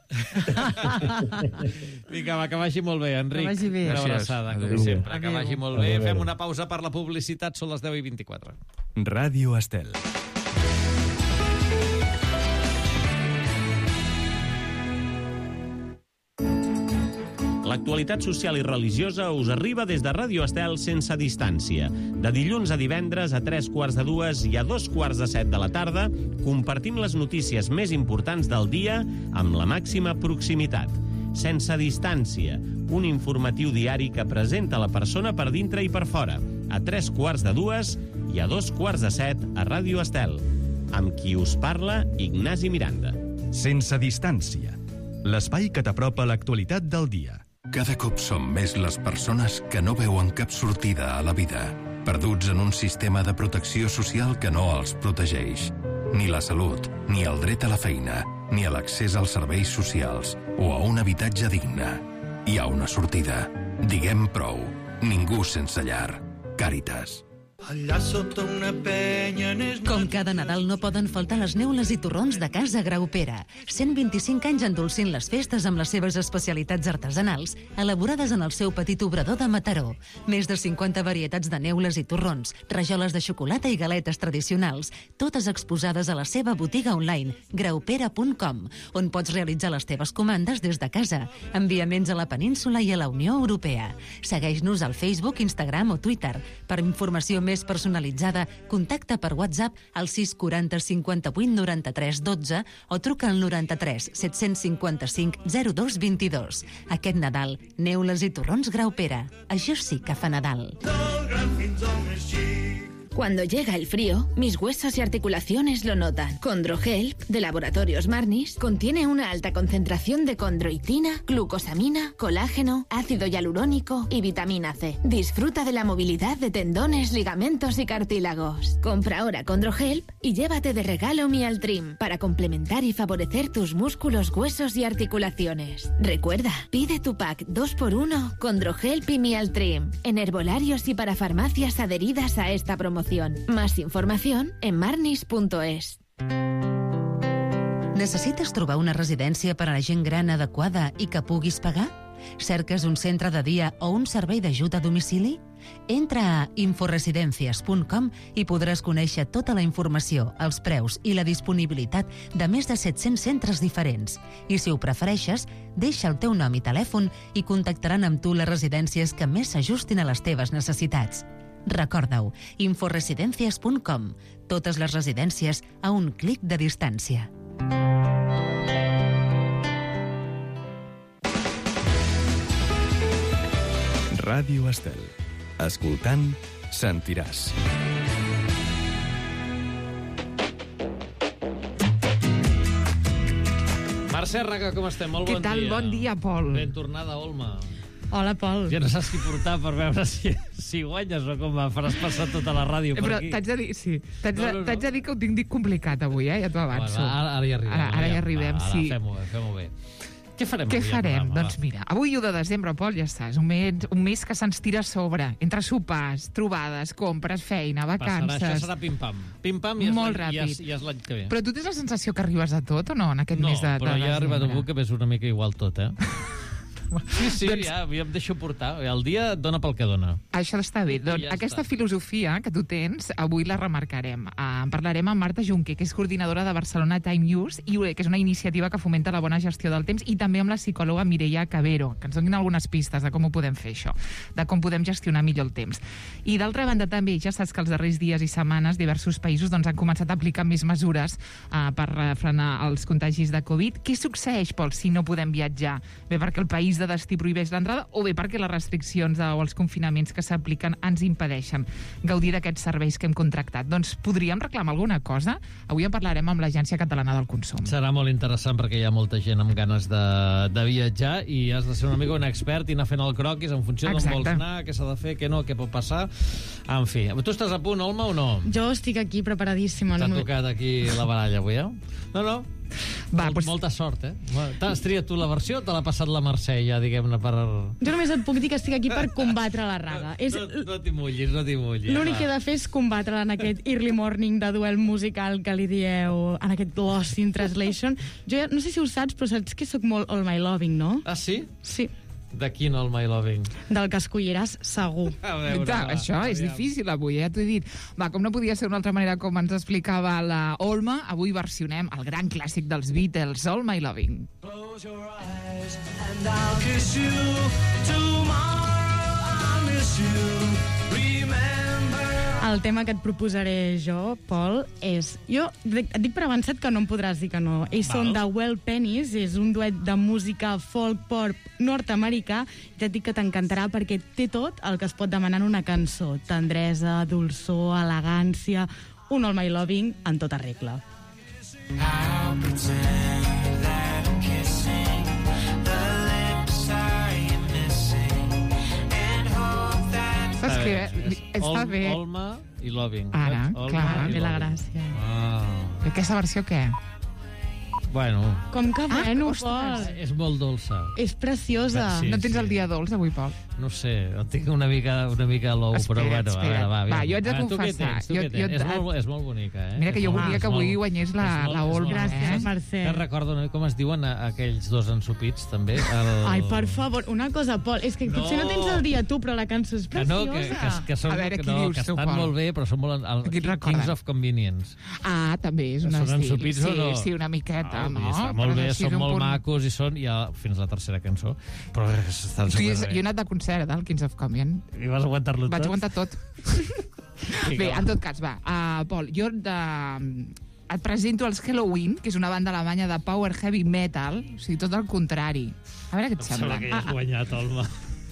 [SPEAKER 2] Vinga, va, que vagi molt bé, Enric.
[SPEAKER 3] Que vagi bé.
[SPEAKER 2] Una
[SPEAKER 5] Gràcies.
[SPEAKER 2] abraçada, com
[SPEAKER 5] Adéu.
[SPEAKER 2] sempre. Que
[SPEAKER 3] Adéu.
[SPEAKER 2] vagi molt bé.
[SPEAKER 4] Adéu.
[SPEAKER 2] Fem una pausa per la publicitat, són les deu i vint-i-quatre.
[SPEAKER 8] Ràdio Estel.
[SPEAKER 9] L'actualitat social i religiosa us arriba des de Ràdio Estel sense distància. De dilluns a divendres a tres quarts de dues i a dos quarts de set de la tarda compartim les notícies més importants del dia amb la màxima proximitat. Sense distància, un informatiu diari que presenta la persona per dintre i per fora, a tres quarts de dues i a dos quarts de set a Ràdio Estel. Amb qui us parla, Ignasi Miranda.
[SPEAKER 8] Sense distància. L'espai que t'apropa l'actualitat del dia. Cada cop som més les persones que no veuen cap sortida a la vida, perduts en un sistema de protecció social que no els protegeix. Ni la salut, ni el dret a la feina, ni a l'accés als serveis socials o a un habitatge digne. Hi ha una sortida. Diguem prou. Ningú sense llar. Càritas.
[SPEAKER 10] Allà sota una penya...
[SPEAKER 11] Com cada Nadal no poden faltar les neules i torrons de Casa Graupera. cent vint-i-cinc anys endolcint les festes amb les seves especialitats artesanals, elaborades en el seu petit obrador de Mataró. Més de cinquanta varietats de neules i torrons, rajoles de xocolata i galetes tradicionals, totes exposades a la seva botiga online, graupera punt com, on pots realitzar les teves comandes des de casa. Enviaments a la península i a la Unió Europea. Segueix-nos al Facebook, Instagram o Twitter. Per informació més personalitzada, contacta per WhatsApp al sis quaranta cinquanta-vuit noranta-tres dotze o truca al noranta-tres set-cents cinquanta-cinc zero dos vint-i-dos. Aquest Nadal, neules i torrons Graupera. Això sí que fa Nadal.
[SPEAKER 12] Cuando llega el frío, mis huesos y articulaciones lo notan. Condrohelp, de Laboratorios Marnis, contiene una alta concentración de condroitina, glucosamina, colágeno, ácido hialurónico y vitamina C. Disfruta de la movilidad de tendones, ligamentos y cartílagos. Compra ahora Condrohelp y llévate de regalo Mialtrim para complementar y favorecer tus músculos, huesos y articulaciones. Recuerda, pide tu pack dos por uno Condrohelp y Mialtrim en herbolarios y para farmacias adheridas a esta promoción. Más información en marnis punto es.
[SPEAKER 11] Necessites trobar una residència per a la gent gran adequada i que puguis pagar? Cerques un centre de dia o un servei d'ajut a domicili? Entra a inforesidencias punt com i podràs conèixer tota la informació, els preus i la disponibilitat de més de set-cents centres diferents. I si ho prefereixes, deixa el teu nom i telèfon i contactaran amb tu les residències que més s'ajustin a les teves necessitats. Recorda-ho, inforesidencias punt com. Totes les residències a un clic de distància.
[SPEAKER 13] Ràdio Estel. Escoltant, sentiràs.
[SPEAKER 2] Mercè Raga, com estem? Molt bon dia.
[SPEAKER 14] Què tal? Bon dia, Pol.
[SPEAKER 2] Ben tornada, Olma.
[SPEAKER 14] Hola, Pol.
[SPEAKER 2] Ja no saps qui portar per veure si, si guanyes o com faràs passar tota la ràdio per
[SPEAKER 14] Però
[SPEAKER 2] aquí.
[SPEAKER 14] Però t'haig de dir, sí, t'haig
[SPEAKER 2] no,
[SPEAKER 14] de,
[SPEAKER 2] no, no.
[SPEAKER 14] de dir que ho tinc dit complicat avui, eh? Ja t'ho avanço.
[SPEAKER 2] Bueno, ara, ara hi arribem.
[SPEAKER 14] Ara, ara hi arribem,
[SPEAKER 2] ara,
[SPEAKER 14] sí.
[SPEAKER 2] Fem-ho bé, fem-ho bé. Què farem
[SPEAKER 14] Què
[SPEAKER 2] avui?
[SPEAKER 14] farem?
[SPEAKER 2] Programa,
[SPEAKER 14] doncs mira, avui u de desembre, Pol, ja està. És un mes, un mes que se'ns tira a sobre. Entre sopars, trobades, compres, feina, vacances...
[SPEAKER 2] Passarà, això serà pim-pam. Pim-pam i,
[SPEAKER 14] Molt
[SPEAKER 2] i,
[SPEAKER 14] ràpid.
[SPEAKER 2] i és l'any que ve.
[SPEAKER 14] Però tu tens la sensació que arribes a tot o no, en aquest
[SPEAKER 2] no,
[SPEAKER 14] mes de, de
[SPEAKER 2] però ja ha arribat
[SPEAKER 14] desembre?
[SPEAKER 2] un que ves una mica igual tot, eh? Sí, sí, doncs... ja, ja em deixo portar. El dia dona pel que dona.
[SPEAKER 14] Això està bé. Doncs
[SPEAKER 2] ja
[SPEAKER 14] aquesta
[SPEAKER 2] està.
[SPEAKER 14] filosofia que tu tens, avui la remarcarem. Uh, en parlarem amb Marta Junquer, que és coordinadora de Barcelona Time News, i que és una iniciativa que fomenta la bona gestió del temps, i també amb la psicòloga Mireia Cabero, que ens donin algunes pistes de com ho podem fer, això, de com podem gestionar millor el temps. I d'altra banda també, ja saps que els darrers dies i setmanes diversos països doncs, han començat a aplicar més mesures uh, per frenar els contagis de Covid. Què succeeix, Pol, si no podem viatjar? Bé, perquè el país de destí prohibeix l'entrada o bé perquè les restriccions o els confinaments que s'apliquen ens impedeixen gaudir d'aquests serveis que hem contractat. Doncs podríem reclamar alguna cosa? Avui en parlarem amb l'Agència Catalana del Consum.
[SPEAKER 2] Serà molt interessant perquè hi ha molta gent amb ganes de, de viatjar i has de ser una mica un expert i anar fent el croquis en funció d'on vols anar, què s'ha de fer, què no, què pot passar. En fi, tu estàs a punt, Olma, o no?
[SPEAKER 15] Jo estic aquí preparadíssima.
[SPEAKER 2] T'ha
[SPEAKER 15] no
[SPEAKER 2] tocat aquí la baralla avui, eh? No, no.
[SPEAKER 14] Va,
[SPEAKER 2] Mol,
[SPEAKER 14] pues...
[SPEAKER 2] Molta sort, eh? T'has triat tu la versió o te l'ha passat la Mercè, ja, diguem-ne, per...
[SPEAKER 15] Jo només et puc dir que estic aquí per combatre la Raga. És...
[SPEAKER 2] No, no t'hi mullis, no t'hi mullis.
[SPEAKER 15] L'únic que he de fer és combatre en aquest early morning de duel musical que li dieu, en aquest Lost in Translation. Jo ja, no sé si ho saps, però saps que sóc molt All My Loving, no?
[SPEAKER 2] Ah, sí?
[SPEAKER 15] Sí.
[SPEAKER 2] De quin All My Loving?
[SPEAKER 15] Del que escolliràs, segur.
[SPEAKER 2] A veure,
[SPEAKER 14] Clar,
[SPEAKER 2] va,
[SPEAKER 14] això és
[SPEAKER 2] aviam.
[SPEAKER 14] difícil avui, ja t'ho he dit. Va, com no podia ser d'una altra manera com ens explicava la Olma, avui versionem el gran clàssic dels Beatles, All My Loving.
[SPEAKER 10] Close your eyes and I'll kiss you. Tomorrow I'll miss you. Remember.
[SPEAKER 15] El tema que et proposaré jo, Pol, és... Jo et dic per avançat que no em podràs dir que no. Ells
[SPEAKER 2] Val.
[SPEAKER 15] són de Well Pennies, és un duet de música folk-pop nord-americà. Ja et dic que t'encantarà perquè té tot el que es pot demanar en una cançó. Tendresa, dolçor, elegància... Un All My Loving en tota regla.
[SPEAKER 10] I'll pretend that I'm kissing the lips I am missing.
[SPEAKER 14] està bé.
[SPEAKER 2] Olma i Loving.
[SPEAKER 14] Ara,
[SPEAKER 2] Olma
[SPEAKER 14] clar.
[SPEAKER 2] i
[SPEAKER 15] Ve la
[SPEAKER 2] Loving.
[SPEAKER 15] gràcia.
[SPEAKER 2] Ah.
[SPEAKER 14] Aquesta versió què?
[SPEAKER 2] Bueno.
[SPEAKER 15] Com que bueno,
[SPEAKER 14] ostres.
[SPEAKER 15] Pol.
[SPEAKER 2] És molt dolça.
[SPEAKER 15] És preciosa.
[SPEAKER 2] Sí,
[SPEAKER 14] no tens
[SPEAKER 2] sí.
[SPEAKER 14] el dia dolç avui, Pol?
[SPEAKER 2] No sé, el tinc una mica, una mica low,
[SPEAKER 14] Espera't,
[SPEAKER 2] però bueno,
[SPEAKER 14] espera't.
[SPEAKER 2] a veure, va.
[SPEAKER 14] Va,
[SPEAKER 2] aviam.
[SPEAKER 14] jo haig de
[SPEAKER 2] A veure, tu què
[SPEAKER 14] confessar,
[SPEAKER 2] tens, tu
[SPEAKER 14] jo-
[SPEAKER 2] què tens?
[SPEAKER 14] jo-
[SPEAKER 2] És, molt, és molt bonica, eh?
[SPEAKER 14] Mira que jo
[SPEAKER 2] És molt-
[SPEAKER 14] volia que
[SPEAKER 2] és
[SPEAKER 14] avui
[SPEAKER 2] molt-
[SPEAKER 14] guanyés la,
[SPEAKER 2] és molt-
[SPEAKER 14] la
[SPEAKER 2] és molt
[SPEAKER 14] Olga.
[SPEAKER 2] bonica.
[SPEAKER 14] Eh?
[SPEAKER 15] Mercè.
[SPEAKER 2] Que recordo no, com es diuen a- aquells dos ensopits, també? El...
[SPEAKER 15] Ai, per favor, una cosa, Pol, és que
[SPEAKER 2] No.
[SPEAKER 15] potser no tens el dia tu, però la cançó és
[SPEAKER 2] Que
[SPEAKER 15] preciosa.
[SPEAKER 2] no, que, que, que, són,
[SPEAKER 14] A veure,
[SPEAKER 2] que,
[SPEAKER 14] qui
[SPEAKER 2] no,
[SPEAKER 14] dius
[SPEAKER 2] que
[SPEAKER 14] tu,
[SPEAKER 2] estan
[SPEAKER 14] Pol?
[SPEAKER 2] molt bé, però són molt... El,
[SPEAKER 14] Qui et recorda?
[SPEAKER 2] Kings of Convenience.
[SPEAKER 14] Ah, també és un
[SPEAKER 2] Són
[SPEAKER 14] estil.
[SPEAKER 2] ensopits
[SPEAKER 14] sí,
[SPEAKER 2] o no?
[SPEAKER 14] sí, una miqueta,
[SPEAKER 2] Ah,
[SPEAKER 14] no?
[SPEAKER 2] Està molt
[SPEAKER 14] Però
[SPEAKER 2] bé,
[SPEAKER 14] així
[SPEAKER 2] són
[SPEAKER 14] d'un
[SPEAKER 2] molt
[SPEAKER 14] punt-
[SPEAKER 2] macos i són ja fins la tercera cançó, però estan
[SPEAKER 14] Tu, jo
[SPEAKER 2] superbé.
[SPEAKER 14] he anat de concert al Kings of Convenience.
[SPEAKER 2] I vas aguantar-lo tot?
[SPEAKER 14] Vaig aguantar tot.
[SPEAKER 2] Sí,
[SPEAKER 14] Bé,
[SPEAKER 2] clar.
[SPEAKER 14] en tot cas, va. Uh, Pol, jo de... et presento els Halloween, que és una banda alemanya de power heavy metal, o sigui, tot el contrari. A veure què et
[SPEAKER 2] Em
[SPEAKER 14] sembla.
[SPEAKER 2] sembla que ja has guanyat, Olma.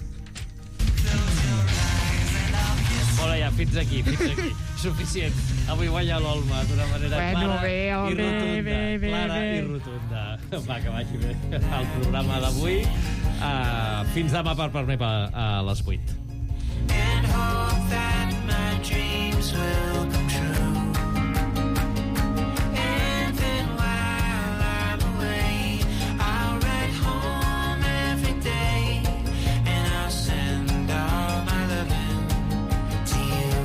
[SPEAKER 2] Hola, ja, fins aquí, fins aquí. Suficient. Avui guanya l'Olma d'una manera
[SPEAKER 14] Bueno,
[SPEAKER 2] clara
[SPEAKER 14] bé,
[SPEAKER 2] i
[SPEAKER 14] home.
[SPEAKER 2] rotunda.
[SPEAKER 15] Bé, bé,
[SPEAKER 2] clara
[SPEAKER 15] bé.
[SPEAKER 2] i rotunda. Va, que vagi bé el programa d'avui. Uh, fins demà per per mi a les vuit.
[SPEAKER 10] And hope that my dreams will come true. And then while I'm away, I'll write home every day, and I'll send all my loving to you.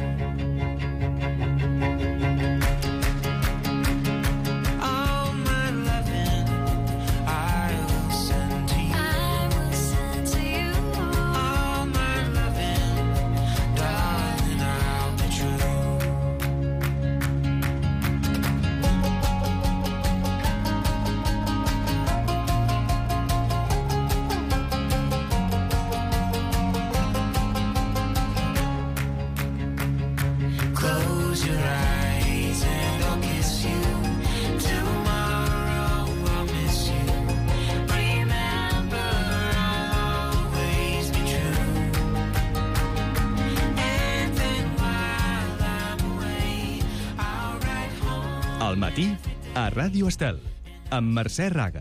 [SPEAKER 10] All my loving I will send to you. I will send to you. All my loving, darling, I'll be true. Close your eyes and I'll kiss you. Tomorrow I'll miss you. Remember, I'll always be true. And then while I'm away, I'll write home.
[SPEAKER 13] Al matí, a Ràdio Estel, amb Mercè Raga.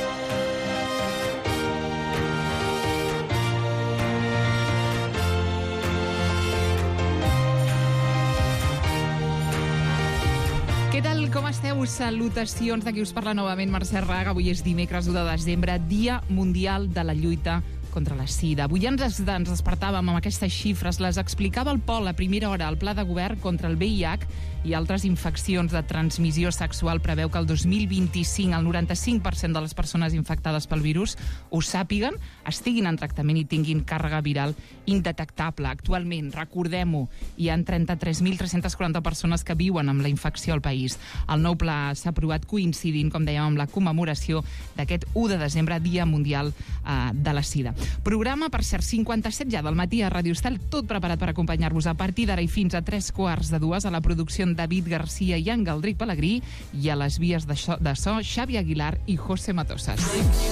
[SPEAKER 14] Què tal, com esteu? Salutacions de qui us parla novament, Mercè Raga. Avui és dimecres u de desembre, Dia Mundial de la Lluita contra la sida. Avui ens, des- ens despertàvem amb aquestes xifres, les explicava el Pol a primera hora. El Pla de Govern contra el V I H i altres infeccions de transmissió sexual preveu que el dos mil vint-i-cinc el noranta-cinc per cent de les persones infectades pel virus ho sàpiguen, estiguin en tractament i tinguin càrrega viral indetectable. Actualment, recordem-ho, hi ha trenta-tres mil tres-cents quaranta persones que viuen amb la infecció al país. El nou pla s'ha aprovat coincidint, com dèiem, amb la commemoració d'aquest u de desembre, Dia Mundial eh, de la Sida. Programa, per cert, cinquanta-set ja del matí a Ràdio Estel, tot preparat per acompanyar-vos a partir d'ara i fins a tres quarts de dues, a la producció David Garcia i en Galdric Pellegrí, i a les vies de so, de so Xavi Aguilar i José Matosas.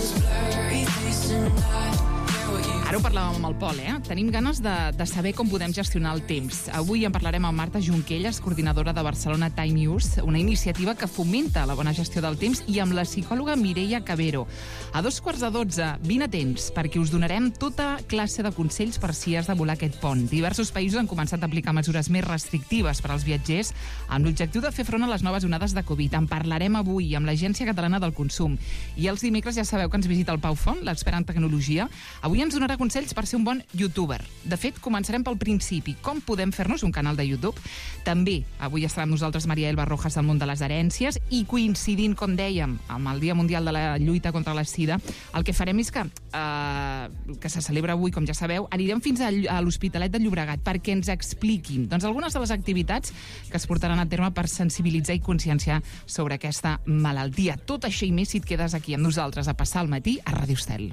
[SPEAKER 14] Ara ho parlàvem amb el Pol, eh? Tenim ganes de, de saber com podem gestionar el temps. Avui en parlarem amb Marta Junquelles, coordinadora de Barcelona Time Use, una iniciativa que fomenta la bona gestió del temps, i amb la psicòloga Mireia Cabero. A dos quarts de dotze, vine a temps, perquè us donarem tota classe de consells per si has de volar aquest pont. Diversos països han començat a aplicar mesures més restrictives per als viatgers amb l'objectiu de fer front a les noves onades de Covid. En parlarem avui amb l'Agència Catalana del Consum. I els dimecres ja sabeu que ens visita el Pau Font, l'expert en tecnologia. Avui ens donarà consells per ser un bon youtuber. De fet, començarem pel principi. Com podem fer-nos un canal de YouTube? També avui estarà amb nosaltres Maria Elba Rojas del món de les herències, i coincidint, com dèiem, amb el Dia Mundial de la Lluita contra la Sida, el que farem és que, eh, que se celebra avui, com ja sabeu, anirem fins a, a l'Hospitalet de Llobregat perquè ens expliquin doncs, algunes de les activitats que es portaran a terme per sensibilitzar i conscienciar sobre aquesta malaltia. Tot això i més si et quedes aquí amb nosaltres a passar el matí a Ràdio Estel.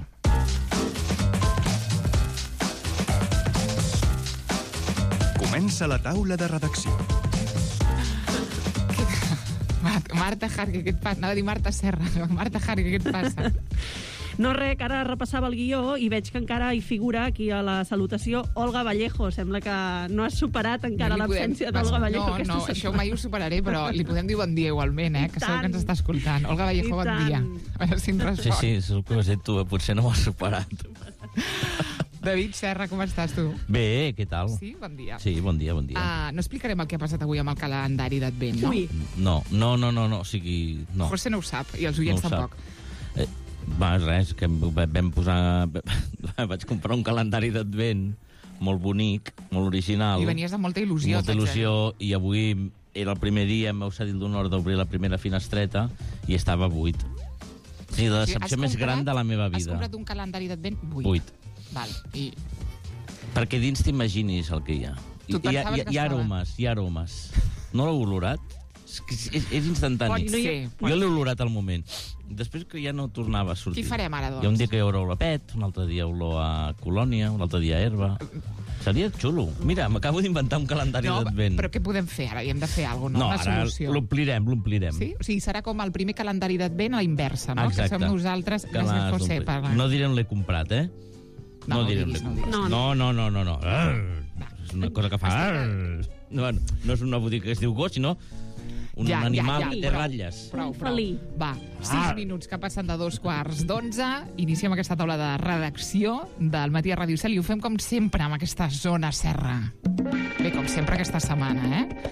[SPEAKER 13] Comença la taula de redacció.
[SPEAKER 14] Marta, Marta Harque, què et passa? Anava a dir Marta Serra. Marta Harque, què et passa?
[SPEAKER 16] No, res, que ara repassava el guió i veig que encara hi figura aquí a la salutació Olga Vallejo. Sembla que no has superat encara
[SPEAKER 14] No li podem-
[SPEAKER 16] l'absència d'Olga Vallejo.
[SPEAKER 14] No,
[SPEAKER 16] aquesta
[SPEAKER 14] no,
[SPEAKER 16] setmana.
[SPEAKER 14] això mai ho superaré, però li podem dir bon dia igualment, eh? Que segur que ens està escoltant. Olga Vallejo,
[SPEAKER 16] I
[SPEAKER 14] bon
[SPEAKER 16] tant.
[SPEAKER 14] dia. A veure si ens
[SPEAKER 17] Sí,
[SPEAKER 14] respon.
[SPEAKER 17] sí, és el que ho has dit tu, eh? Potser no ho has superat.
[SPEAKER 14] David Serra, com estàs tu?
[SPEAKER 17] Bé, què tal?
[SPEAKER 14] Sí, bon dia.
[SPEAKER 17] Sí, bon dia, bon dia.
[SPEAKER 14] Uh, no explicarem el que ha passat avui amb el calendari d'Advent, no?
[SPEAKER 17] Ui. No, no, no, no, no, o sigui, no.
[SPEAKER 14] José no ho sap, i els oients
[SPEAKER 17] no
[SPEAKER 14] tampoc.
[SPEAKER 17] Eh, va, res, que vam posar... Vaig comprar un calendari d'Advent molt bonic, molt original.
[SPEAKER 14] I venies amb molta il·lusió.
[SPEAKER 17] Molta il·lusió, i avui era el primer dia, m'heu cedit l'honor d'obrir la primera finestreta i estava buit. Sí, la decepció
[SPEAKER 14] Has
[SPEAKER 17] més
[SPEAKER 14] comprat-
[SPEAKER 17] gran de la meva
[SPEAKER 14] Has
[SPEAKER 17] vida.
[SPEAKER 14] comprat un calendari d'Advent buit.
[SPEAKER 17] Buit.
[SPEAKER 14] Val, i...
[SPEAKER 17] Perquè dins t'imaginis el que hi ha.
[SPEAKER 14] Tu
[SPEAKER 17] I, hi, ha,
[SPEAKER 14] pensaves
[SPEAKER 17] hi,
[SPEAKER 14] que
[SPEAKER 17] hi ha
[SPEAKER 14] estava-
[SPEAKER 17] aromes, hi ha aromes. No l'heu olorat? És, que és, és instantani.
[SPEAKER 14] Pot ser, pot
[SPEAKER 17] Jo l'he
[SPEAKER 14] ser.
[SPEAKER 17] olorat al moment. Després que ja no tornava a sortir.
[SPEAKER 14] Què farem ara, doncs?
[SPEAKER 17] Hi ha un dia que hi haurà olor a pet, un altre dia olor a colònia, un altre dia a herba. Seria xulo. Mira, m'acabo d'inventar un calendari
[SPEAKER 14] No,
[SPEAKER 17] d'Advent.
[SPEAKER 14] però què podem fer ara? Hi hem de fer alguna cosa, no?
[SPEAKER 17] No,
[SPEAKER 14] Una
[SPEAKER 17] ara
[SPEAKER 14] solució.
[SPEAKER 17] l'omplirem, l'omplirem.
[SPEAKER 14] Sí? O sigui, serà com el primer calendari d'Advent a la inversa, no?
[SPEAKER 17] Exacte.
[SPEAKER 14] Que som nosaltres.
[SPEAKER 17] Que
[SPEAKER 14] Gràcies,
[SPEAKER 17] l'has
[SPEAKER 14] José,
[SPEAKER 17] d'omplir.
[SPEAKER 14] per...
[SPEAKER 17] No diré on l'he comprat, eh?
[SPEAKER 14] No,
[SPEAKER 17] No,
[SPEAKER 14] no
[SPEAKER 17] diré on
[SPEAKER 14] diguis,
[SPEAKER 17] l'he
[SPEAKER 14] no
[SPEAKER 17] comprat.
[SPEAKER 14] diguis.
[SPEAKER 17] No, no, no, no. no. Arr! És una cosa que fa... Arr! No, bueno, no és una botiga que es diu gos, sinó un
[SPEAKER 14] Ja, ja,
[SPEAKER 17] animal
[SPEAKER 14] ja,
[SPEAKER 17] que té
[SPEAKER 14] prou,
[SPEAKER 17] ratlles.
[SPEAKER 14] Prou, prou. Va, sis minuts que passen de dos quarts d'onze. Iniciem aquesta taula de redacció del Matí a Ràdio Cel i ho fem com sempre amb aquesta zona serra. Bé, com sempre aquesta setmana, eh?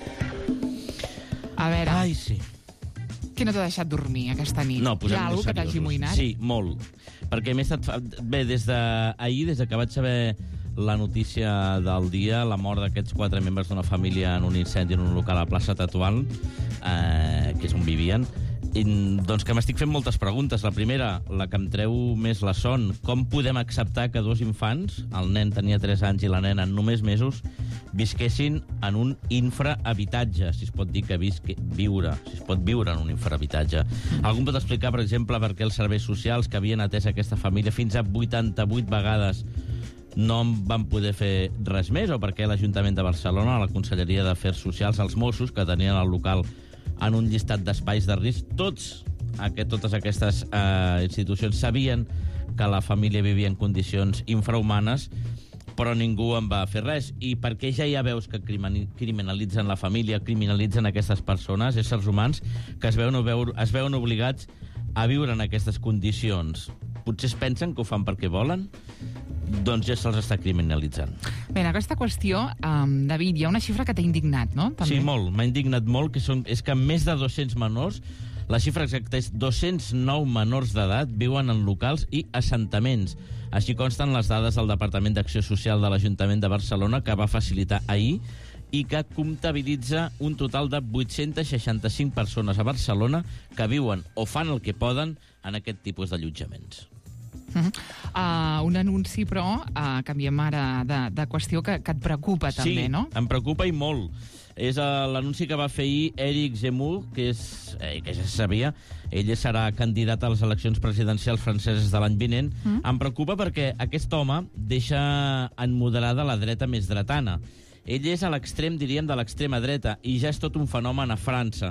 [SPEAKER 14] A veure...
[SPEAKER 17] Ai, sí.
[SPEAKER 14] Què no t'ha deixat dormir aquesta nit?
[SPEAKER 17] No,
[SPEAKER 14] Hi
[SPEAKER 17] posem
[SPEAKER 14] ha alguna cosa que t'hagi amoïnat?
[SPEAKER 17] Sí, molt. Perquè m'he estat... fa- Bé, des d'ahir, des de que vaig saber la notícia del dia, la mort d'aquests quatre membres d'una família en un incendi en un local a la plaça Tetuán, eh, que és on vivien, i, doncs que m'estic fent moltes preguntes. La primera, la que em treu més la son, com podem acceptar que dos infants, el nen tenia tres anys i la nena en només mesos, visquessin en un infrahabitatge, si es pot dir que visque, viure, si es pot viure en un infrahabitatge. Algú em pot explicar, per exemple, per què els serveis socials que havien atès aquesta família fins a vuitanta-vuit vegades no en van poder fer res més, o perquè l'Ajuntament de Barcelona, la Conselleria d'Afers Socials, els Mossos, que tenien el local en un llistat d'espais de risc, tots, aquest, totes aquestes eh, institucions sabien que la família vivia en condicions infrahumanes, però ningú en va fer res. I perquè ja hi ha veus que crimini- criminalitzen la família, criminalitzen aquestes persones, éssers humans, que es veuen, veure, es veuen obligats a viure en aquestes condicions. Potser es pensen que ho fan perquè volen? Doncs ja se'ls està criminalitzant.
[SPEAKER 14] Bé, en aquesta qüestió, um, David, hi ha una xifra que t'ha indignat, no?
[SPEAKER 17] Sí, molt. M'ha indignat molt, que són, és que més de dos-cents menors, la xifra exacta és dos-cents nou menors d'edat, viuen en locals i assentaments. Així consten les dades del Departament d'Acció Social de l'Ajuntament de Barcelona, que va facilitar ahir, i que comptabilitza un total de vuit-cents seixanta-cinc persones a Barcelona que viuen o fan el que poden en aquest tipus d'allotjaments.
[SPEAKER 14] Uh -huh. uh, un anunci, però, uh, canviem ara de, de qüestió que, que et preocupa també,
[SPEAKER 17] sí,
[SPEAKER 14] no?
[SPEAKER 17] em preocupa i molt. És uh, l'anunci que va fer ahir Éric Zemmour, que, és, eh, que ja se sabia, ell serà candidat a les eleccions presidencials franceses de l'any vinent. Mm. Em preocupa perquè aquest home deixa enmoderada la dreta més dretana. Ell és a l'extrem, diríem, de l'extrema dreta, i ja és tot un fenomen a França.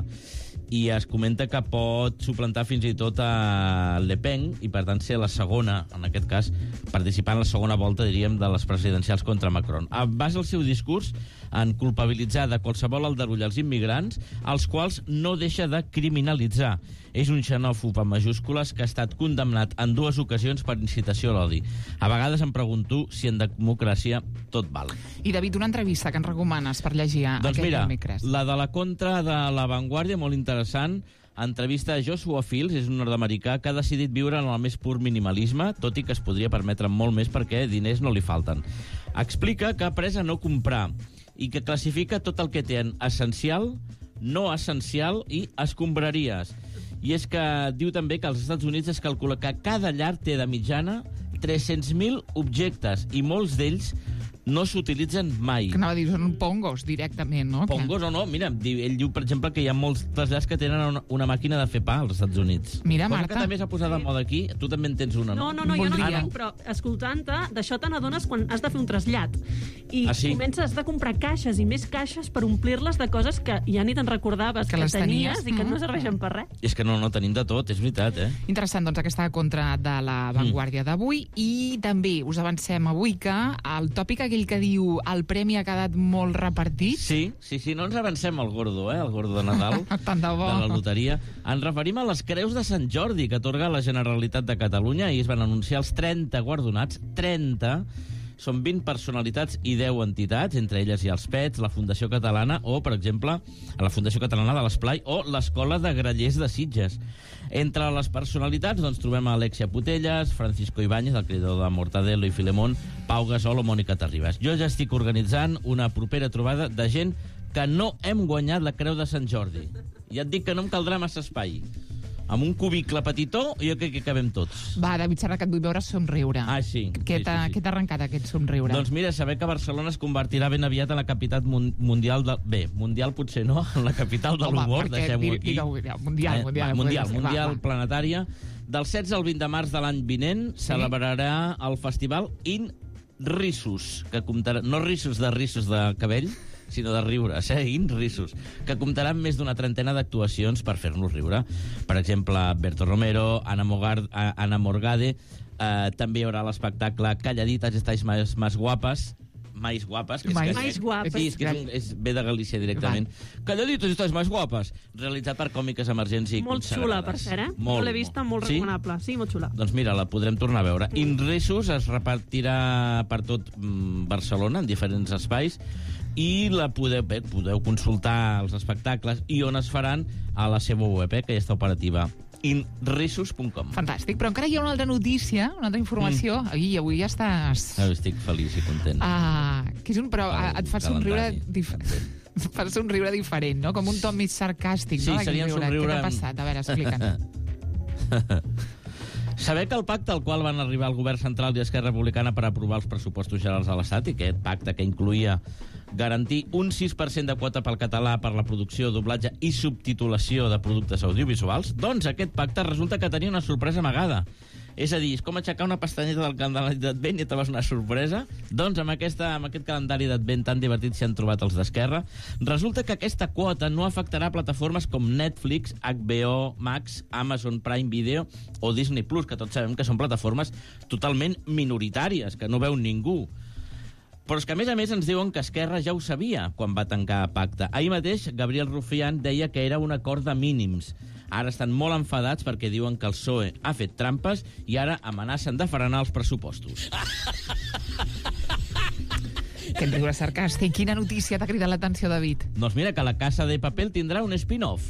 [SPEAKER 17] I es comenta que pot suplantar fins i tot a Le Pen, i per tant ser la segona, en aquest cas, participar en la segona volta, diríem, de les presidencials contra Macron. A base el seu discurs en culpabilitzar de qualsevol aldarull als immigrants, els quals no deixa de criminalitzar. És un xenòfob en majúscules que ha estat condemnat en dues ocasions per incitació a l'odi. A vegades em pregunto si en democràcia tot val.
[SPEAKER 14] I, David, una entrevista que ens recomanes per llegir
[SPEAKER 17] Doncs
[SPEAKER 14] aquest
[SPEAKER 17] mira,
[SPEAKER 14] dimecres.
[SPEAKER 17] la de la contra de La Vanguardia, molt interessant, entrevista a Joshua Fields, és un nord-americà que ha decidit viure en el més pur minimalisme, tot i que es podria permetre molt més perquè diners no li falten. Explica que ha après a no comprar i que classifica tot el que té en essencial, no essencial i escombraries. I és que diu també que als Estats Units es calcula que cada llar té de mitjana tres-cents mil objectes i molts d'ells no s'utilitzen mai.
[SPEAKER 14] Que anava a dir, són pongos directament, no?
[SPEAKER 17] Pongos o no, mira, di- ell diu, per exemple, que hi ha molts traslladats que tenen una, una màquina de fer pa als Estats Units.
[SPEAKER 14] Mira,
[SPEAKER 17] Cosa
[SPEAKER 14] Marta.
[SPEAKER 17] que també s'ha posat de moda aquí. Tu també en tens una, no?
[SPEAKER 16] No, no, no, jo no
[SPEAKER 17] Voldria.
[SPEAKER 16] en tinc, però escoltant-te, d'això te n'adones quan has de fer un trasllat. I
[SPEAKER 17] Ah, sí?
[SPEAKER 16] comences a comprar caixes i més caixes per omplir-les de coses que ja ni te'n recordaves
[SPEAKER 14] Que
[SPEAKER 16] que,
[SPEAKER 14] les
[SPEAKER 16] tenies,
[SPEAKER 14] tenies,
[SPEAKER 16] i que
[SPEAKER 14] mm.
[SPEAKER 16] no serveixen per res.
[SPEAKER 17] És que no, no tenim de tot, és veritat, eh?
[SPEAKER 14] Interessant, doncs, aquesta contra de la Vanguardia
[SPEAKER 17] Mm.
[SPEAKER 14] d'avui. I també us avancem avui que el tòpic aquell que diu el premi ha quedat molt repartit.
[SPEAKER 17] Sí, sí, sí, no ens avancem al gordo, eh? El gordo de Nadal.
[SPEAKER 14] Tant de bo.
[SPEAKER 17] De la loteria. Ens referim a les Creus de Sant Jordi, que atorga la Generalitat de Catalunya, i es van anunciar els trenta guardonats, trenta, Són vint personalitats i deu entitats, entre elles hi ha els Pets, la Fundació Catalana o, per exemple, la Fundació Catalana de l'Esplai o l'Escola de Grallers de Sitges. Entre les personalitats doncs, trobem a Alexia Putelles, Francisco Ibáñez, el creador de Mortadelo i Filemón, Pau Gasol o Mònica Terribas. Jo ja estic organitzant una propera trobada de gent que no hem guanyat la Creu de Sant Jordi. Ja et dic que no em caldrà massa espai. Amb un cubicle petitó, jo crec que cabem tots.
[SPEAKER 14] Va, David Serra, que et vull veure somriure.
[SPEAKER 17] Ah, sí.
[SPEAKER 14] Què
[SPEAKER 17] sí,
[SPEAKER 14] t'ha
[SPEAKER 17] sí, sí.
[SPEAKER 14] què t'ha arrencat aquest somriure?
[SPEAKER 17] Doncs mira, saber que Barcelona es convertirà ben aviat en la capital mun mundial de... Bé, mundial potser no, en la capital de l'humor, deixem-ho aquí.
[SPEAKER 14] Digue-ho, mundial,
[SPEAKER 17] Eh,
[SPEAKER 14] mundial.
[SPEAKER 17] va, mundial,
[SPEAKER 14] ser,
[SPEAKER 17] mundial
[SPEAKER 14] va, va.
[SPEAKER 17] planetària. Del setze al vint de març de l'any vinent
[SPEAKER 14] Sí.
[SPEAKER 17] celebrarà el festival In Rissos, que comptarà... No rissos de rissos de cabell, sinó de riures, eh? In Rissos, que comptarà amb més d'una trentena d'actuacions per fer-nos riure. Per exemple, Berto Romero, Ana, Mogard, Ana Morgade, eh, també hi haurà l'espectacle Calladitas estáis más, más guapas, Mais guapes. Que és
[SPEAKER 16] Mais-
[SPEAKER 17] que,
[SPEAKER 16] Mais guapes.
[SPEAKER 17] Sí, és que és, un, és, ve de Galícia directament. Calladitas estáis más guapes, realitzat per còmiques emergents i
[SPEAKER 16] Molt xula, per
[SPEAKER 17] consagrades.
[SPEAKER 16] cert, eh?
[SPEAKER 17] Molt,
[SPEAKER 16] no l'he vista, molt
[SPEAKER 17] Sí?
[SPEAKER 16] recomanable. Sí, molt xula.
[SPEAKER 17] Doncs mira, la podrem tornar a veure. Inrissos es repartirà per tot mm, Barcelona, en diferents espais, i la podeu, bé, podeu consultar els espectacles i on es faran a la seva web, eh, que ja està operativa. inrissos punt com.
[SPEAKER 14] Fantàstic, però encara hi ha una altra notícia, una altra informació. Mm. Ai, avui ja estàs...
[SPEAKER 17] Ah, estic feliç i content.
[SPEAKER 14] Ah, que és un, però
[SPEAKER 17] El
[SPEAKER 14] et fa somriure...
[SPEAKER 17] calendari.
[SPEAKER 14] Dif... fa somriure diferent, no? Com un tom mig sarcàstic,
[SPEAKER 17] Sí,
[SPEAKER 14] no? d'aquest
[SPEAKER 17] seria un
[SPEAKER 14] riure.
[SPEAKER 17] somriure
[SPEAKER 14] Què t'ha
[SPEAKER 17] amb-
[SPEAKER 14] passat? A veure, explica'ns.
[SPEAKER 17] Saber que el pacte al qual van arribar el govern central i Esquerra Republicana per aprovar els pressupostos generals de l'Estat, i aquest pacte que incluïa garantir un sis per cent de quota pel català per la producció, doblatge i subtitulació de productes audiovisuals, doncs aquest pacte resulta que tenia una sorpresa amagada. És a dir, és com aixecar una pestanyeta del calendari d'Advent i trobes una sorpresa. Doncs amb, aquesta, amb aquest calendari d'Advent tan divertit s'hi han trobat els d'Esquerra. Resulta que aquesta quota no afectarà plataformes com Netflix, H B O Max, Amazon Prime Video o Disney Plus, que tots sabem que són plataformes totalment minoritàries, que no veu ningú. Però és que, a més a més, ens diuen que Esquerra ja ho sabia quan va tancar pacte. Ahir mateix, Gabriel Rufián deia que era un acord de mínims. Ara estan molt enfadats perquè diuen que el P S O E ha fet trampes i ara amenacen de frenar els pressupostos.
[SPEAKER 14] Aquest riure sarcàstic. Quina notícia t'ha cridat l'atenció, David?
[SPEAKER 17] Doncs mira, que la Casa de Papel tindrà un spin-off.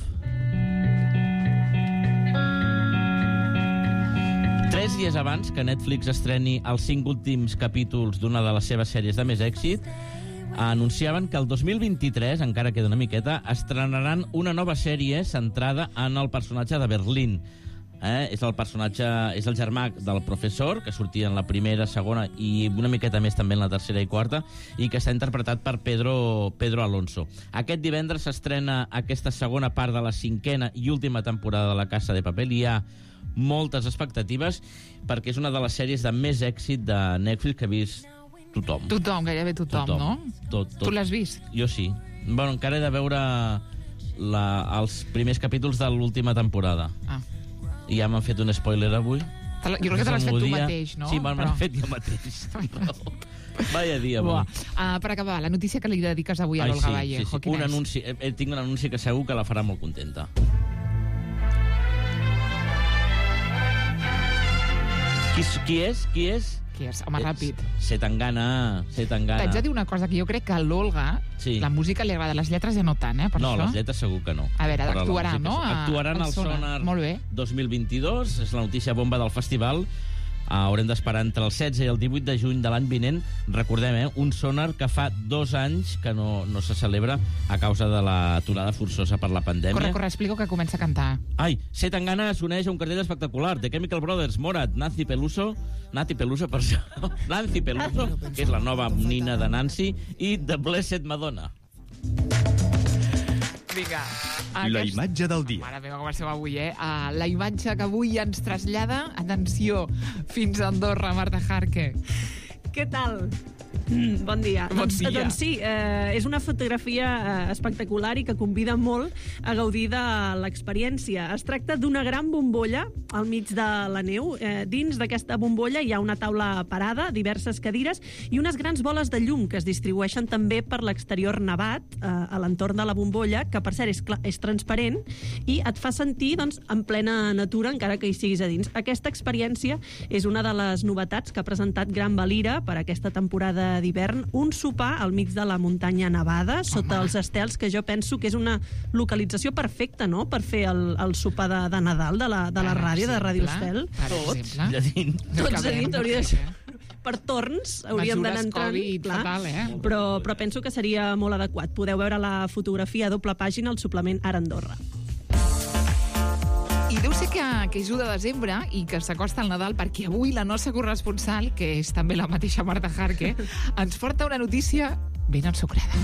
[SPEAKER 17] Tres dies abans que Netflix estreni els cinc últims capítols d'una de les seves sèries de més èxit, anunciaven que el dos mil vint-i-tres, encara queda una miqueta, estrenaran una nova sèrie centrada en el personatge de Berlín. Eh? És el personatge, és el germà del professor, que sortia en la primera, segona i una miqueta més també en la tercera i quarta, i que està interpretat per Pedro, Pedro Alonso. Aquest divendres s'estrena aquesta segona part de la cinquena i última temporada de La Casa de Papel, i hi ha moltes expectatives perquè és una de les sèries de més èxit de Netflix que ha vist tothom.
[SPEAKER 14] Tothom, gairebé tothom,
[SPEAKER 17] Tothom.
[SPEAKER 14] no?
[SPEAKER 17] Tot, tot.
[SPEAKER 14] Tu l'has vist?
[SPEAKER 17] Jo sí. Bueno, encara he de veure la, els primers capítols de l'última temporada.
[SPEAKER 14] Ah.
[SPEAKER 17] I ja m'han fet un spoiler avui.
[SPEAKER 14] Te la- jo crec que te l'has fet tu
[SPEAKER 17] Dia-
[SPEAKER 14] mateix, no?
[SPEAKER 17] Sí, me'l
[SPEAKER 14] Però-
[SPEAKER 17] m'han fet jo mateix. No. Vaya dia,
[SPEAKER 14] Buah.
[SPEAKER 17] avui.
[SPEAKER 14] Uh, per acabar, la notícia que li dediques avui a
[SPEAKER 17] Ai,
[SPEAKER 14] l'Olga
[SPEAKER 17] sí,
[SPEAKER 14] Vallejo.
[SPEAKER 17] sí, sí.
[SPEAKER 14] Quina
[SPEAKER 17] Un
[SPEAKER 14] és?
[SPEAKER 17] anunci, eh, eh, tinc un anunci que segur que la farà molt contenta. Qui, és- qui és? Qui és?
[SPEAKER 14] Qui és? Home, ràpid.
[SPEAKER 17] Se t'engana, se t'engana.
[SPEAKER 14] T'haig de dir una cosa, que jo crec que a l'Olga
[SPEAKER 17] Sí.
[SPEAKER 14] la música li agrada, les lletres ja no tant, eh, per
[SPEAKER 17] No,
[SPEAKER 14] això.
[SPEAKER 17] les lletres segur que no.
[SPEAKER 14] A veure,
[SPEAKER 17] Però la
[SPEAKER 14] actuarà,
[SPEAKER 17] música
[SPEAKER 14] no?
[SPEAKER 17] sí.
[SPEAKER 14] A-
[SPEAKER 17] Actuaran
[SPEAKER 14] al
[SPEAKER 17] al
[SPEAKER 14] Sonar.
[SPEAKER 17] Sonar
[SPEAKER 14] Molt bé.
[SPEAKER 17] dos mil vint-i-dos, és la notícia bomba del festival. Uh, haurem d'esperar entre el setze i el divuit de juny de l'any vinent. Recordem, eh, un Sonar que fa dos anys que no, no se celebra a causa de l'aturada forçosa per la pandèmia.
[SPEAKER 14] Corre, corre, explico que comença a cantar.
[SPEAKER 17] Ai, Se Tangana s'uneix a un cartell espectacular. The Chemical Brothers, Morat, Nancy Peluso, Nati Peluso, per això, Nancy Peluso, que és la nova nina de Nancy, i The Blessed Madonna.
[SPEAKER 14] Vinga.
[SPEAKER 13] La imatge del dia.
[SPEAKER 14] Mare meva, com estem avui, eh? Uh, la imatge que avui ens trasllada, atenció, fins a Andorra, Marta Jarque.
[SPEAKER 16] Què tal? Mm, bon dia.
[SPEAKER 14] Bon
[SPEAKER 16] doncs,
[SPEAKER 14] dia.
[SPEAKER 16] doncs sí, eh, és una fotografia eh, espectacular i que convida molt a gaudir de l'experiència. Es tracta d'una gran bombolla al mig de la neu. Eh, dins d'aquesta bombolla hi ha una taula parada, diverses cadires i unes grans boles de llum que es distribueixen també per l'exterior nevat eh, a l'entorn de la bombolla, que per cert és, clar, és transparent i et fa sentir doncs, en plena natura encara que hi siguis a dins. Aquesta experiència és una de les novetats que ha presentat Gran Valira per aquesta temporada d'hivern, un sopar al mig de la muntanya nevada, sota els estels, que jo penso que és una localització perfecta, no?, per fer el, el sopar de, de Nadal de la, de la ràdio, de Ràdio Estel. Tots.
[SPEAKER 17] Ja dins.
[SPEAKER 16] Tots a dins, hauria de ser per torns, hauríem d'anar
[SPEAKER 14] Mesures
[SPEAKER 16] entrant.
[SPEAKER 14] Covid,
[SPEAKER 16] clar,
[SPEAKER 14] fatal, eh?
[SPEAKER 16] Però, però penso que seria molt adequat. Podeu veure la fotografia a doble pàgina al suplement Ara Andorra.
[SPEAKER 14] I deu ser que, que és u de desembre i que s'acosta el Nadal, perquè avui la nostra corresponsal, que és també la mateixa Marta Jarque, ens porta una notícia ben ensucrada.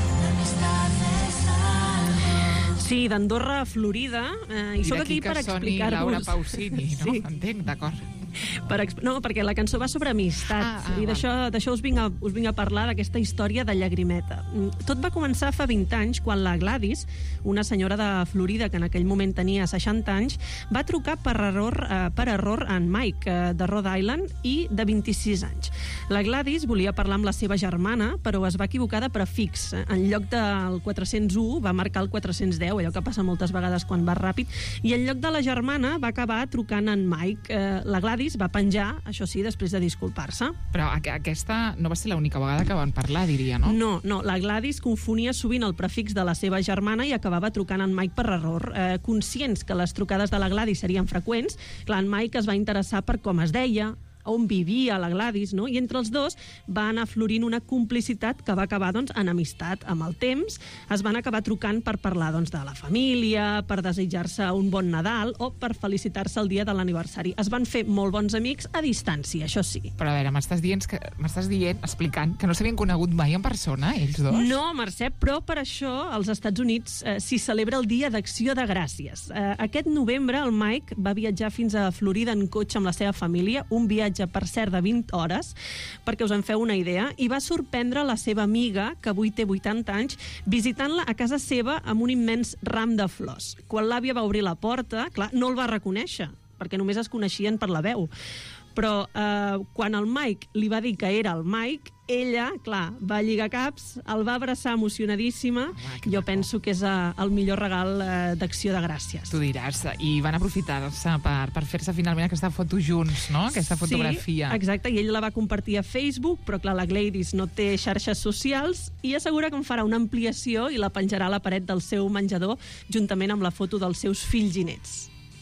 [SPEAKER 16] Sí, d'Andorra a Florida, eh, i sóc aquí per explicar-vos...
[SPEAKER 14] Laura Pausini, no?
[SPEAKER 16] Sí.
[SPEAKER 14] Entenc, d'acord.
[SPEAKER 16] Per exp... No, perquè la cançó va sobre amistat,
[SPEAKER 14] Ah, ah,
[SPEAKER 16] i d'això d'això us, vinc a, us vinc a parlar, d'aquesta història de llagrimeta. Mm, Tot va començar fa vint anys, quan la Gladys, una senyora de Florida que en aquell moment tenia seixanta anys, va trucar per error, eh, per error a en Mike, eh, de Rhode Island, i de vint-i-sis anys. La Gladys volia parlar amb la seva germana, però es va equivocar de prefix. En lloc del quatre-cents u va marcar el quatre-cents deu, allò que passa moltes vegades quan va ràpid, i en lloc de la germana va acabar trucant en Mike. Eh, la Gladys va penjar, això sí, després de disculpar-se.
[SPEAKER 14] Però aqu aquesta no va ser l'única vegada que van parlar, diria, no?
[SPEAKER 16] No, no, la Gladys confonia sovint el prefix de la seva germana i acabava trucant en Mike per error. Eh, conscients que les trucades de la Gladys serien freqüents, clar, en Mike es va interessar per com es deia, on vivia la Gladys, no? I entre els dos va anar florint una complicitat que va acabar doncs, en amistat. Amb el temps es van acabar trucant per parlar doncs, de la família, per desitjar-se un bon Nadal o per felicitar-se el dia de l'aniversari. Es van fer molt bons amics a distància, això sí.
[SPEAKER 14] Però a veure, m'estàs dient, que, m'estàs dient, explicant, que no s'havien conegut mai en persona, ells dos?
[SPEAKER 16] No, Mercè, però per això als Estats Units eh, s'hi celebra el Dia d'Acció de Gràcies. Eh, aquest novembre el Mike va viatjar fins a Florida en cotxe amb la seva família, un viatge per cert de vint hores, perquè us en feu una idea, i va sorprendre la seva amiga, que avui té vuitanta anys, visitant-la a casa seva amb un immens ram de flors. Quan l'àvia va obrir la porta, clar, no el va reconèixer, perquè només es coneixien per la veu. Però eh, quan el Mike li va dir que era el Mike, ella, clar, va lligar caps, el va abraçar emocionadíssima. Home, jo penso que és eh, el millor regal eh, d'Acció de Gràcies.
[SPEAKER 14] Tu diràs, i van aprofitar-se per, per fer-se finalment aquesta foto junts, no? Aquesta fotografia.
[SPEAKER 16] Sí, exacte, i ell la va compartir a Facebook, però clar, la Gladys no té xarxes socials i assegura que en farà una ampliació i la penjarà a la paret del seu menjador juntament amb la foto dels seus fills i nets.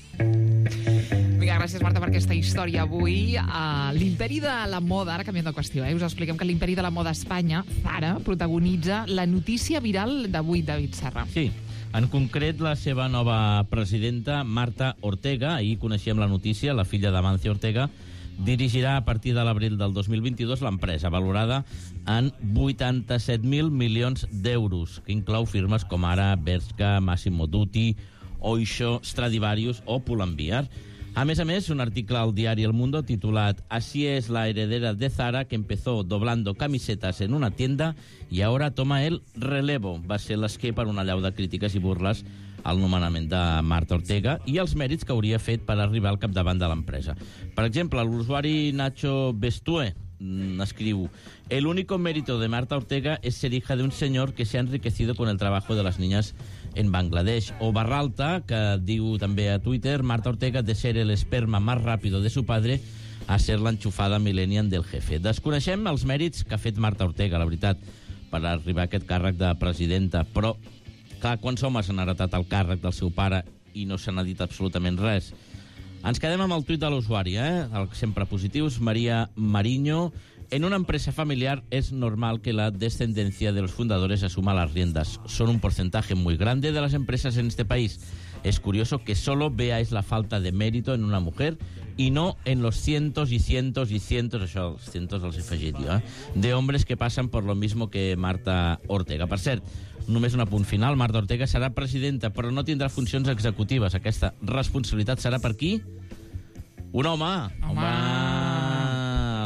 [SPEAKER 14] Vinga, gràcies, Marta, per aquesta història avui. Uh, l'imperi de la moda, ara canviem de qüestió, eh? Us expliquem que l'imperi de la moda a Espanya, Zara, protagonitza la notícia viral d'avui, David Serra.
[SPEAKER 17] Sí, en concret la seva nova presidenta, Marta Ortega, ahir coneixíem la notícia, la filla d'Amancio Ortega, dirigirà a partir de l'abril del dos mil vint-i-dos l'empresa, valorada en vuitanta-set mil milions d'euros, que inclou firmes com ara Bershka, Massimo Dutti, Oysho, Stradivarius o Pull&Bear. A més a més, un article al diari El Mundo titulat «Así es la heredera de Zara, que empezó doblando camisetas en una tienda y ahora toma el relevo». Va ser l'esquer per una allau de crítiques i burles al nomenament de Marta Ortega i els mèrits que hauria fet per arribar al capdavant de l'empresa. Per exemple, l'usuari Nacho Bestue escriu: «El único mérito de Marta Ortega es ser hija de un señor que se ha enriquecido con el trabajo de las niñas en Bangladesh». O Barralta, que diu també a Twitter: «Marta Ortega, de ser el esperma más rápido de su padre, a ser l'enxufada millennial del jefe». Desconeixem els mèrits que ha fet Marta Ortega, la veritat, per arribar a aquest càrrec de presidenta, però, clar, quants homes han heretat el càrrec del seu pare i no se n'ha dit absolutament res? Ens quedem amb el tuit de l'usuari, eh? El sempre positius, María Mariño. En una empresa familiar es normal que la descendencia de los fundadores asuma las riendas. Son un porcentaje muy grande de las empresas en este país. Es curioso que solo veáis la falta de mérito en una mujer y no en los cientos y cientos y cientos, això, els cientos els he afegit jo, eh? de hombres que passen por lo mismo que Marta Ortega. Per cert, només un apunt final, Marta Ortega serà presidenta, però no tindrà funcions executives. Aquesta responsabilitat serà per qui? Un home!
[SPEAKER 14] Home!
[SPEAKER 17] Home!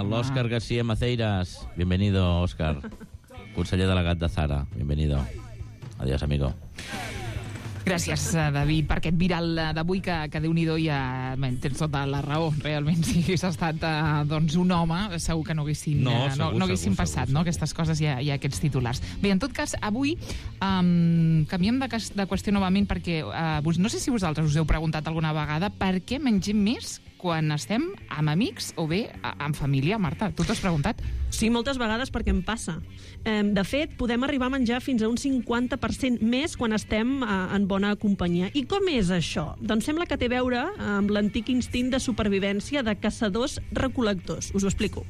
[SPEAKER 17] l'Òscar García Maceiras. Bienvenido, Òscar. Conseller delegat de Zara. Bienvenido. Adiós, amigo.
[SPEAKER 14] Gràcies, David, per aquest viral d'avui que, que Déu-n'hi-do ja ben, tens tota la raó. Realment, si hagués estat uh, doncs un home, segur que no haguessin,
[SPEAKER 17] no,
[SPEAKER 14] uh,
[SPEAKER 17] segur,
[SPEAKER 14] no, no haguessin
[SPEAKER 17] segur,
[SPEAKER 14] passat
[SPEAKER 17] segur,
[SPEAKER 14] no, aquestes coses i, i aquests titulars. Bé, en tot cas, avui um, canviem de, de qüestió novament perquè uh, vos, no sé si vosaltres us heu preguntat alguna vegada per què mengem més quan estem amb amics o bé amb família. Marta, tu t'has preguntat?
[SPEAKER 16] Sí, moltes vegades perquè em passa. De fet, podem arribar a menjar fins a un cinquanta per cent més quan estem en bona companyia. I com és això? Doncs sembla que té a veure amb l'antic instint de supervivència de caçadors-recol·lectors. Us ho explico.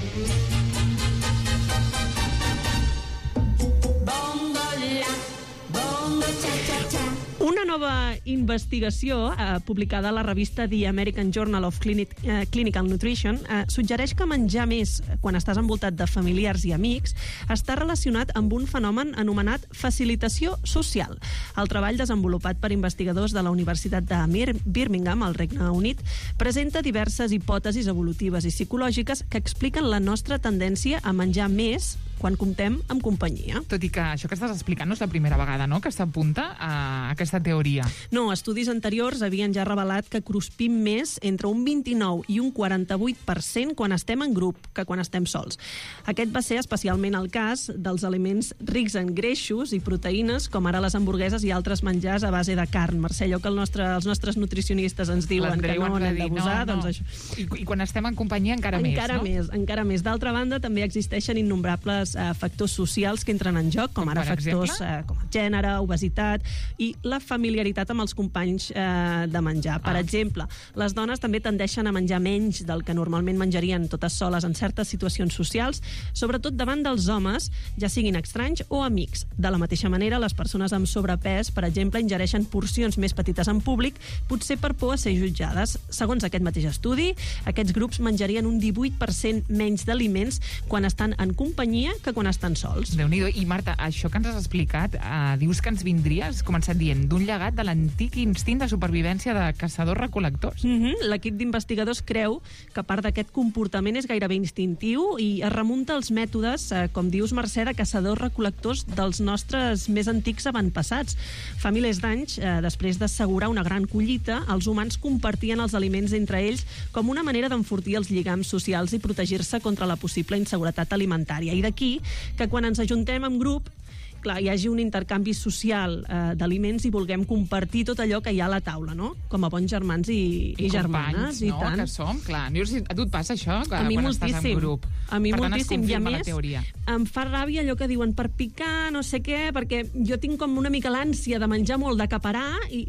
[SPEAKER 16] Una nova investigació eh, publicada a la revista The American Journal of Clinic, eh, Clinical Nutrition eh, suggereix que menjar més quan estàs envoltat de familiars i amics està relacionat amb un fenomen anomenat facilitació social. El treball desenvolupat per investigadors de la Universitat de Birmingham, al Regne Unit, presenta diverses hipòtesis evolutives i psicològiques que expliquen la nostra tendència a menjar més quan comptem amb companyia.
[SPEAKER 14] Tot i que això que estàs explicant no és la primera vegada, no?, que s'apunta a aquesta teoria.
[SPEAKER 16] No, estudis anteriors havien ja revelat que cruspim més entre un vint-i-nou i un quaranta-vuit per cent quan estem en grup que quan estem sols. Aquest va ser especialment el cas dels aliments rics en greixos i proteïnes, com ara les hamburgueses i altres menjars a base de carn. Mercè, allò que el nostre, els nostres nutricionistes ens diuen que no n'hem d'abusar,
[SPEAKER 14] no, no.
[SPEAKER 16] doncs això.
[SPEAKER 14] I, I quan estem en companyia encara,
[SPEAKER 16] encara
[SPEAKER 14] més, no?
[SPEAKER 16] més, encara més. D'altra banda, també existeixen innombrables eh, factors socials que entren en joc, com, com ara factors eh, com el gènere, obesitat i la familiaritat amb els companys eh, de menjar. Per ah. exemple, les dones també tendeixen a menjar menys del que normalment menjarien totes soles en certes situacions socials, sobretot davant dels homes, ja siguin estranys o amics. De la mateixa manera, les persones amb sobrepès, per exemple, ingereixen porcions més petites en públic, potser per por a ser jutjades. Segons aquest mateix estudi, aquests grups menjarien un divuit per cent menys d'aliments quan estan en companyia que quan estan sols.
[SPEAKER 14] Déu-n'hi-do. I Marta, això que ens has explicat, eh, dius que ens vindria, has començat dient, d'un llegat de l'antic instint de supervivència de caçadors-recol·lectors.
[SPEAKER 16] Mm-hmm. L'equip d'investigadors creu que part d'aquest comportament és gairebé instintiu i es remunta als mètodes, eh, com dius, Mercè, de caçadors-recol·lectors dels nostres més antics avantpassats. Fa milers d'anys, eh, després d'assegurar una gran collita, els humans compartien els aliments entre ells com una manera d'enfortir els lligams socials i protegir-se contra la possible inseguretat alimentària. I d'aquí que quan ens ajuntem en grup, clar, hi hagi un intercanvi social eh, d'aliments i vulguem compartir tot allò que hi ha a la taula, no? Com a bons germans i, i, i germanes.
[SPEAKER 14] I
[SPEAKER 16] no?
[SPEAKER 14] tant. Que som, clar. A tu et passa això, que,
[SPEAKER 16] a mi
[SPEAKER 14] quan
[SPEAKER 16] moltíssim.
[SPEAKER 14] estàs en grup?
[SPEAKER 16] A mi
[SPEAKER 14] per
[SPEAKER 16] moltíssim.
[SPEAKER 14] tant, es
[SPEAKER 16] I a
[SPEAKER 14] confirma
[SPEAKER 16] més,
[SPEAKER 14] la teoria.
[SPEAKER 16] em fa ràbia allò que diuen per picar, no sé què, perquè jo tinc com una mica l'ànsia de menjar molt, d'acaparar, i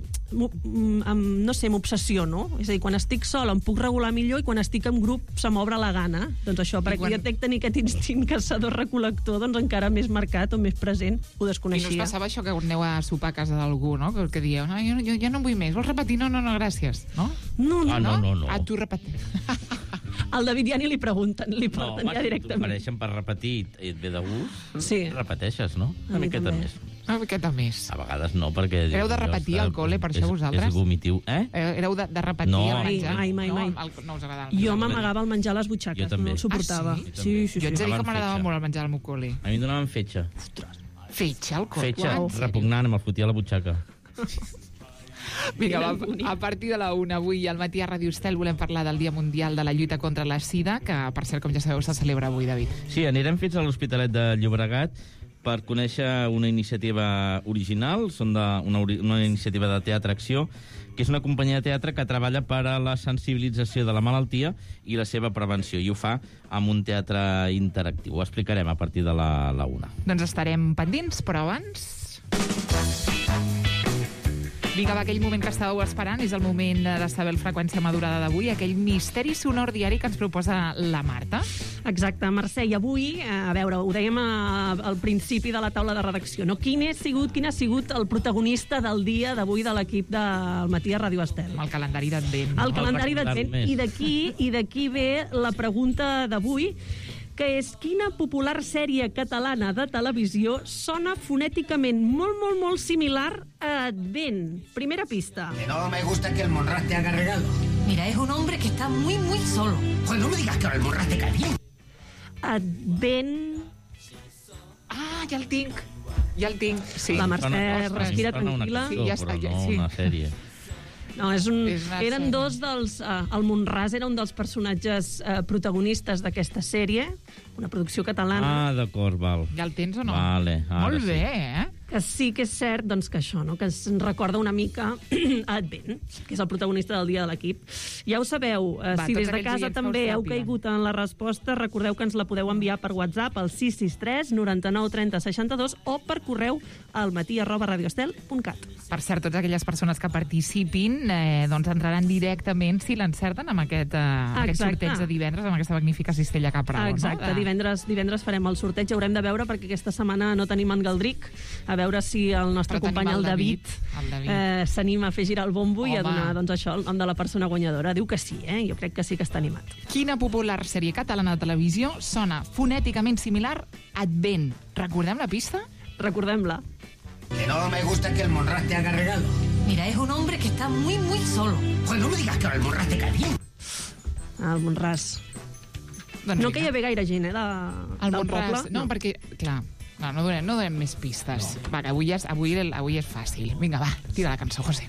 [SPEAKER 16] no sé, m'obsessiono. És a dir, quan estic sol em puc regular millor i quan estic en grup se m'obre la gana. Doncs això, perquè quan... jo tenc tenir aquest instint caçador-recol·lector doncs encara més marcat o més present, ho desconeixia.
[SPEAKER 14] I no us passava això que aneu a sopar a casa d'algú, no? Que, que dieu, no, jo, jo, jo no en vull més, vols repetir? No, no, no, gràcies. No?
[SPEAKER 16] No, no,
[SPEAKER 17] ah, no, no, no.
[SPEAKER 14] Ah, tu repetir.
[SPEAKER 16] Al David ja ni li pregunten, li porten
[SPEAKER 17] no,
[SPEAKER 16] ja directament.
[SPEAKER 17] No, t'ofereixen per repetir i et ve de gust,
[SPEAKER 16] sí.
[SPEAKER 17] repeteixes, no? Una miqueta més.
[SPEAKER 14] Una miqueta més.
[SPEAKER 17] A vegades no, perquè...
[SPEAKER 14] Éreu de repetir al col·le, per això vosaltres?
[SPEAKER 17] És vomitiu, eh?
[SPEAKER 14] Éreu de, de repetir
[SPEAKER 17] no,
[SPEAKER 14] el menjar?
[SPEAKER 16] Mai, mai, mai.
[SPEAKER 14] No, el, no us agradava.
[SPEAKER 16] Jo m'amagava el menjar a les butxaques, no el suportava.
[SPEAKER 14] Ah, sí?
[SPEAKER 16] Sí, sí, sí.
[SPEAKER 14] Jo ets a dir que m'agradava molt el menjar al meu col·le.
[SPEAKER 17] A mi em donaven fetge.
[SPEAKER 14] Ostres. Fetge al col·le?
[SPEAKER 17] Fetge, repugnant, me'l fotia a la butxaca.
[SPEAKER 14] Vinga, va, a partir de la una avui al matí a Ràdio Estel volem parlar del Dia Mundial de la Lluita contra la Sida, que, per cert, com ja sabeu, se celebra avui, David.
[SPEAKER 17] Sí, anirem fins a l'Hospitalet de Llobregat per conèixer una iniciativa original, són de, una, una iniciativa de Teatre Acció, que és una companyia de teatre que treballa per a la sensibilització de la malaltia i la seva prevenció, i ho fa amb un teatre interactiu. Ho explicarem a partir de la, la una.
[SPEAKER 14] Doncs estarem pendents, però abans... Vinga, va, aquell moment que estàveu esperant és el moment de saber el freqüència madurada d'avui, aquell misteri sonor diari que ens proposa la Marta.
[SPEAKER 16] Exacte, Mercè, i avui, a veure, ho dèiem al principi de la taula de redacció, no? Quin ha sigut, quin ha sigut el protagonista del dia d'avui de l'equip del matí a Ràdio Estel?
[SPEAKER 14] El calendari d'Advent. No?
[SPEAKER 16] El calendari d'Advent, i d'aquí i d'aquí ve la pregunta d'avui, que és quina popular sèrie catalana de televisió sona fonèticament molt, molt, molt similar a Advent. Primera pista.
[SPEAKER 18] Que no me gusta que el Monrad te haga regalo. Mira, es un hombre que está muy, muy solo.
[SPEAKER 19] Pues no me digas que ahora el Monraz te cae bien.
[SPEAKER 16] Advent...
[SPEAKER 14] Ah, ja el tinc. Ja el tinc, sí.
[SPEAKER 16] La Mercè respira tranquil·la.
[SPEAKER 17] Sí, ja està, ja, sí. Una sèrie.
[SPEAKER 16] No, és un...
[SPEAKER 14] És una
[SPEAKER 16] eren
[SPEAKER 14] sèrie.
[SPEAKER 16] dos dels... Uh, el Monraz era un dels personatges uh, protagonistes d'aquesta sèrie, una producció catalana.
[SPEAKER 17] Ah, d'acord, val.
[SPEAKER 14] Ja el tens o no?
[SPEAKER 17] Vale, ara
[SPEAKER 14] Molt
[SPEAKER 17] sí.
[SPEAKER 14] bé, eh?
[SPEAKER 16] Que sí que és cert doncs, que això, no? que ens recorda una mica a Advent, que és el protagonista del dia de l'equip. Ja ho sabeu, eh,
[SPEAKER 14] Va,
[SPEAKER 16] si
[SPEAKER 14] tots
[SPEAKER 16] des de
[SPEAKER 14] aquells
[SPEAKER 16] casa
[SPEAKER 14] oients que
[SPEAKER 16] també
[SPEAKER 14] ho
[SPEAKER 16] heu
[SPEAKER 14] sàpiguen.
[SPEAKER 16] caigut en la resposta, recordeu que ens la podeu enviar per WhatsApp al sis sis tres noranta-nou trenta seixanta-dos o per correu al matí arroba radioestel punt cat.
[SPEAKER 14] Per cert, totes aquelles persones que participin eh, doncs entraran directament, si l'encerten, amb aquest, eh, aquest
[SPEAKER 16] Exacte.
[SPEAKER 14] sorteig de divendres, amb aquesta magnífica cistella Capravo.
[SPEAKER 16] Exacte,
[SPEAKER 14] no?
[SPEAKER 16] divendres, divendres farem el sorteig, haurem de veure perquè aquesta setmana no tenim en Galdric, a veure si el nostre
[SPEAKER 14] Però tenim
[SPEAKER 16] company, el
[SPEAKER 14] el
[SPEAKER 16] David,
[SPEAKER 14] David, el David.
[SPEAKER 16] eh, s'anima a fer girar el bombo i a
[SPEAKER 14] Home.
[SPEAKER 16] donar doncs, això, el nom de la persona guanyadora. Diu que sí, eh? Jo crec que sí que està animat.
[SPEAKER 14] Quina popular sèrie catalana de televisió sona fonèticament similar a Advent? Recordem la pista?
[SPEAKER 16] Recordem-la.
[SPEAKER 19] Que no me gusta que el Monraz te haga regalo.
[SPEAKER 18] Mira, es un hombre que está muy, muy solo.
[SPEAKER 19] Pues no me digas que ahora el Monraz te cae bien.
[SPEAKER 16] El Monraz.
[SPEAKER 14] Doncs
[SPEAKER 16] no
[SPEAKER 14] vinga.
[SPEAKER 16] que hi havia gaire gent, eh, de,
[SPEAKER 14] El
[SPEAKER 16] del
[SPEAKER 14] Monraz,
[SPEAKER 16] poble.
[SPEAKER 14] no, perquè, clar, no, no, donem, no donem més pistes. No. Va, avui és, avui, avui és fàcil. Vinga, va, tira la cançó, José.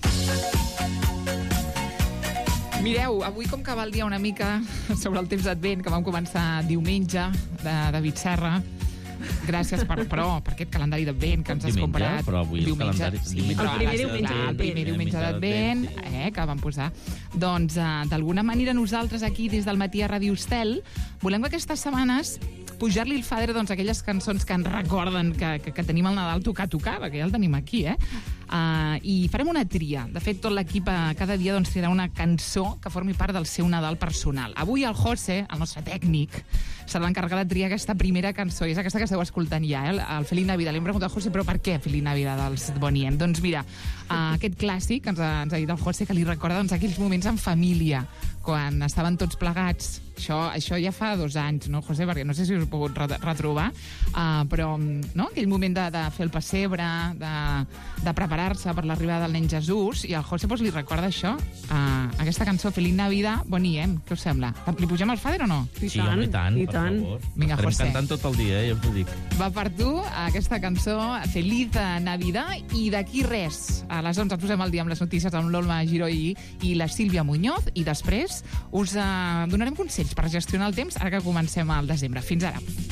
[SPEAKER 14] Mireu, avui com que va el dia una mica sobre el temps d'Advent, que vam començar diumenge, de David Serra, gràcies per, però, per aquest calendari d'Advent que ens has
[SPEAKER 17] Diumenge,
[SPEAKER 14] comparat.
[SPEAKER 17] però avui el calendari-
[SPEAKER 14] Sí,
[SPEAKER 17] diumenge.
[SPEAKER 14] però
[SPEAKER 16] El primer
[SPEAKER 14] gràcies,
[SPEAKER 16] diumenge
[SPEAKER 14] clar, el
[SPEAKER 16] d'Advent.
[SPEAKER 14] primer diumenge d'Advent, eh, que vam posar. Doncs, eh, d'alguna manera, nosaltres aquí, des del matí a Ràdio Estel, volem que aquestes setmanes pujar-li el fader doncs, aquelles cançons que ens recorden que, que, que tenim el Nadal tocar a tocar, perquè ja el tenim aquí, eh? Uh, I farem una tria. De fet, tot l'equip uh, cada dia doncs, triarà una cançó que formi part del seu Nadal personal. Avui el José, el nostre tècnic, serà l'encarregat de triar aquesta primera cançó, i és aquesta que esteu escoltant ja, eh? el Feliz Navidad. Li hem preguntat al José, però per què Feliz Navidad dels Bonnie M? Doncs mira, uh, aquest clàssic ens ha, ens ha dit el José que li recorda doncs, aquells moments en família, quan estaven tots plegats. Això, això ja fa dos anys, no, José? Perquè no sé si us heu pogut re- retrobar, uh, però no? Aquell moment de, de fer el pessebre, de, de preparar-se per l'arribada del nen Jesús, i el José doncs, li recorda això, uh, aquesta cançó Feliz Navidad, Bonnie M. Què us sembla? Li pugem el fader o no?
[SPEAKER 16] I
[SPEAKER 17] Sí,
[SPEAKER 16] tant,
[SPEAKER 17] home, i tant,
[SPEAKER 16] i
[SPEAKER 17] per
[SPEAKER 16] tant.
[SPEAKER 17] favor.
[SPEAKER 14] Vinga,
[SPEAKER 17] Estarem
[SPEAKER 14] José.
[SPEAKER 17] cantant tot el dia, eh, ja us ho dic.
[SPEAKER 14] Va per tu, aquesta cançó, Feliz Navidad, i d'aquí res. A les onze posem al dia amb les notícies amb l'Olma Giroi i la Sílvia Muñoz, i després us uh, donarem consells per gestionar el temps ara que comencem al desembre. Fins ara.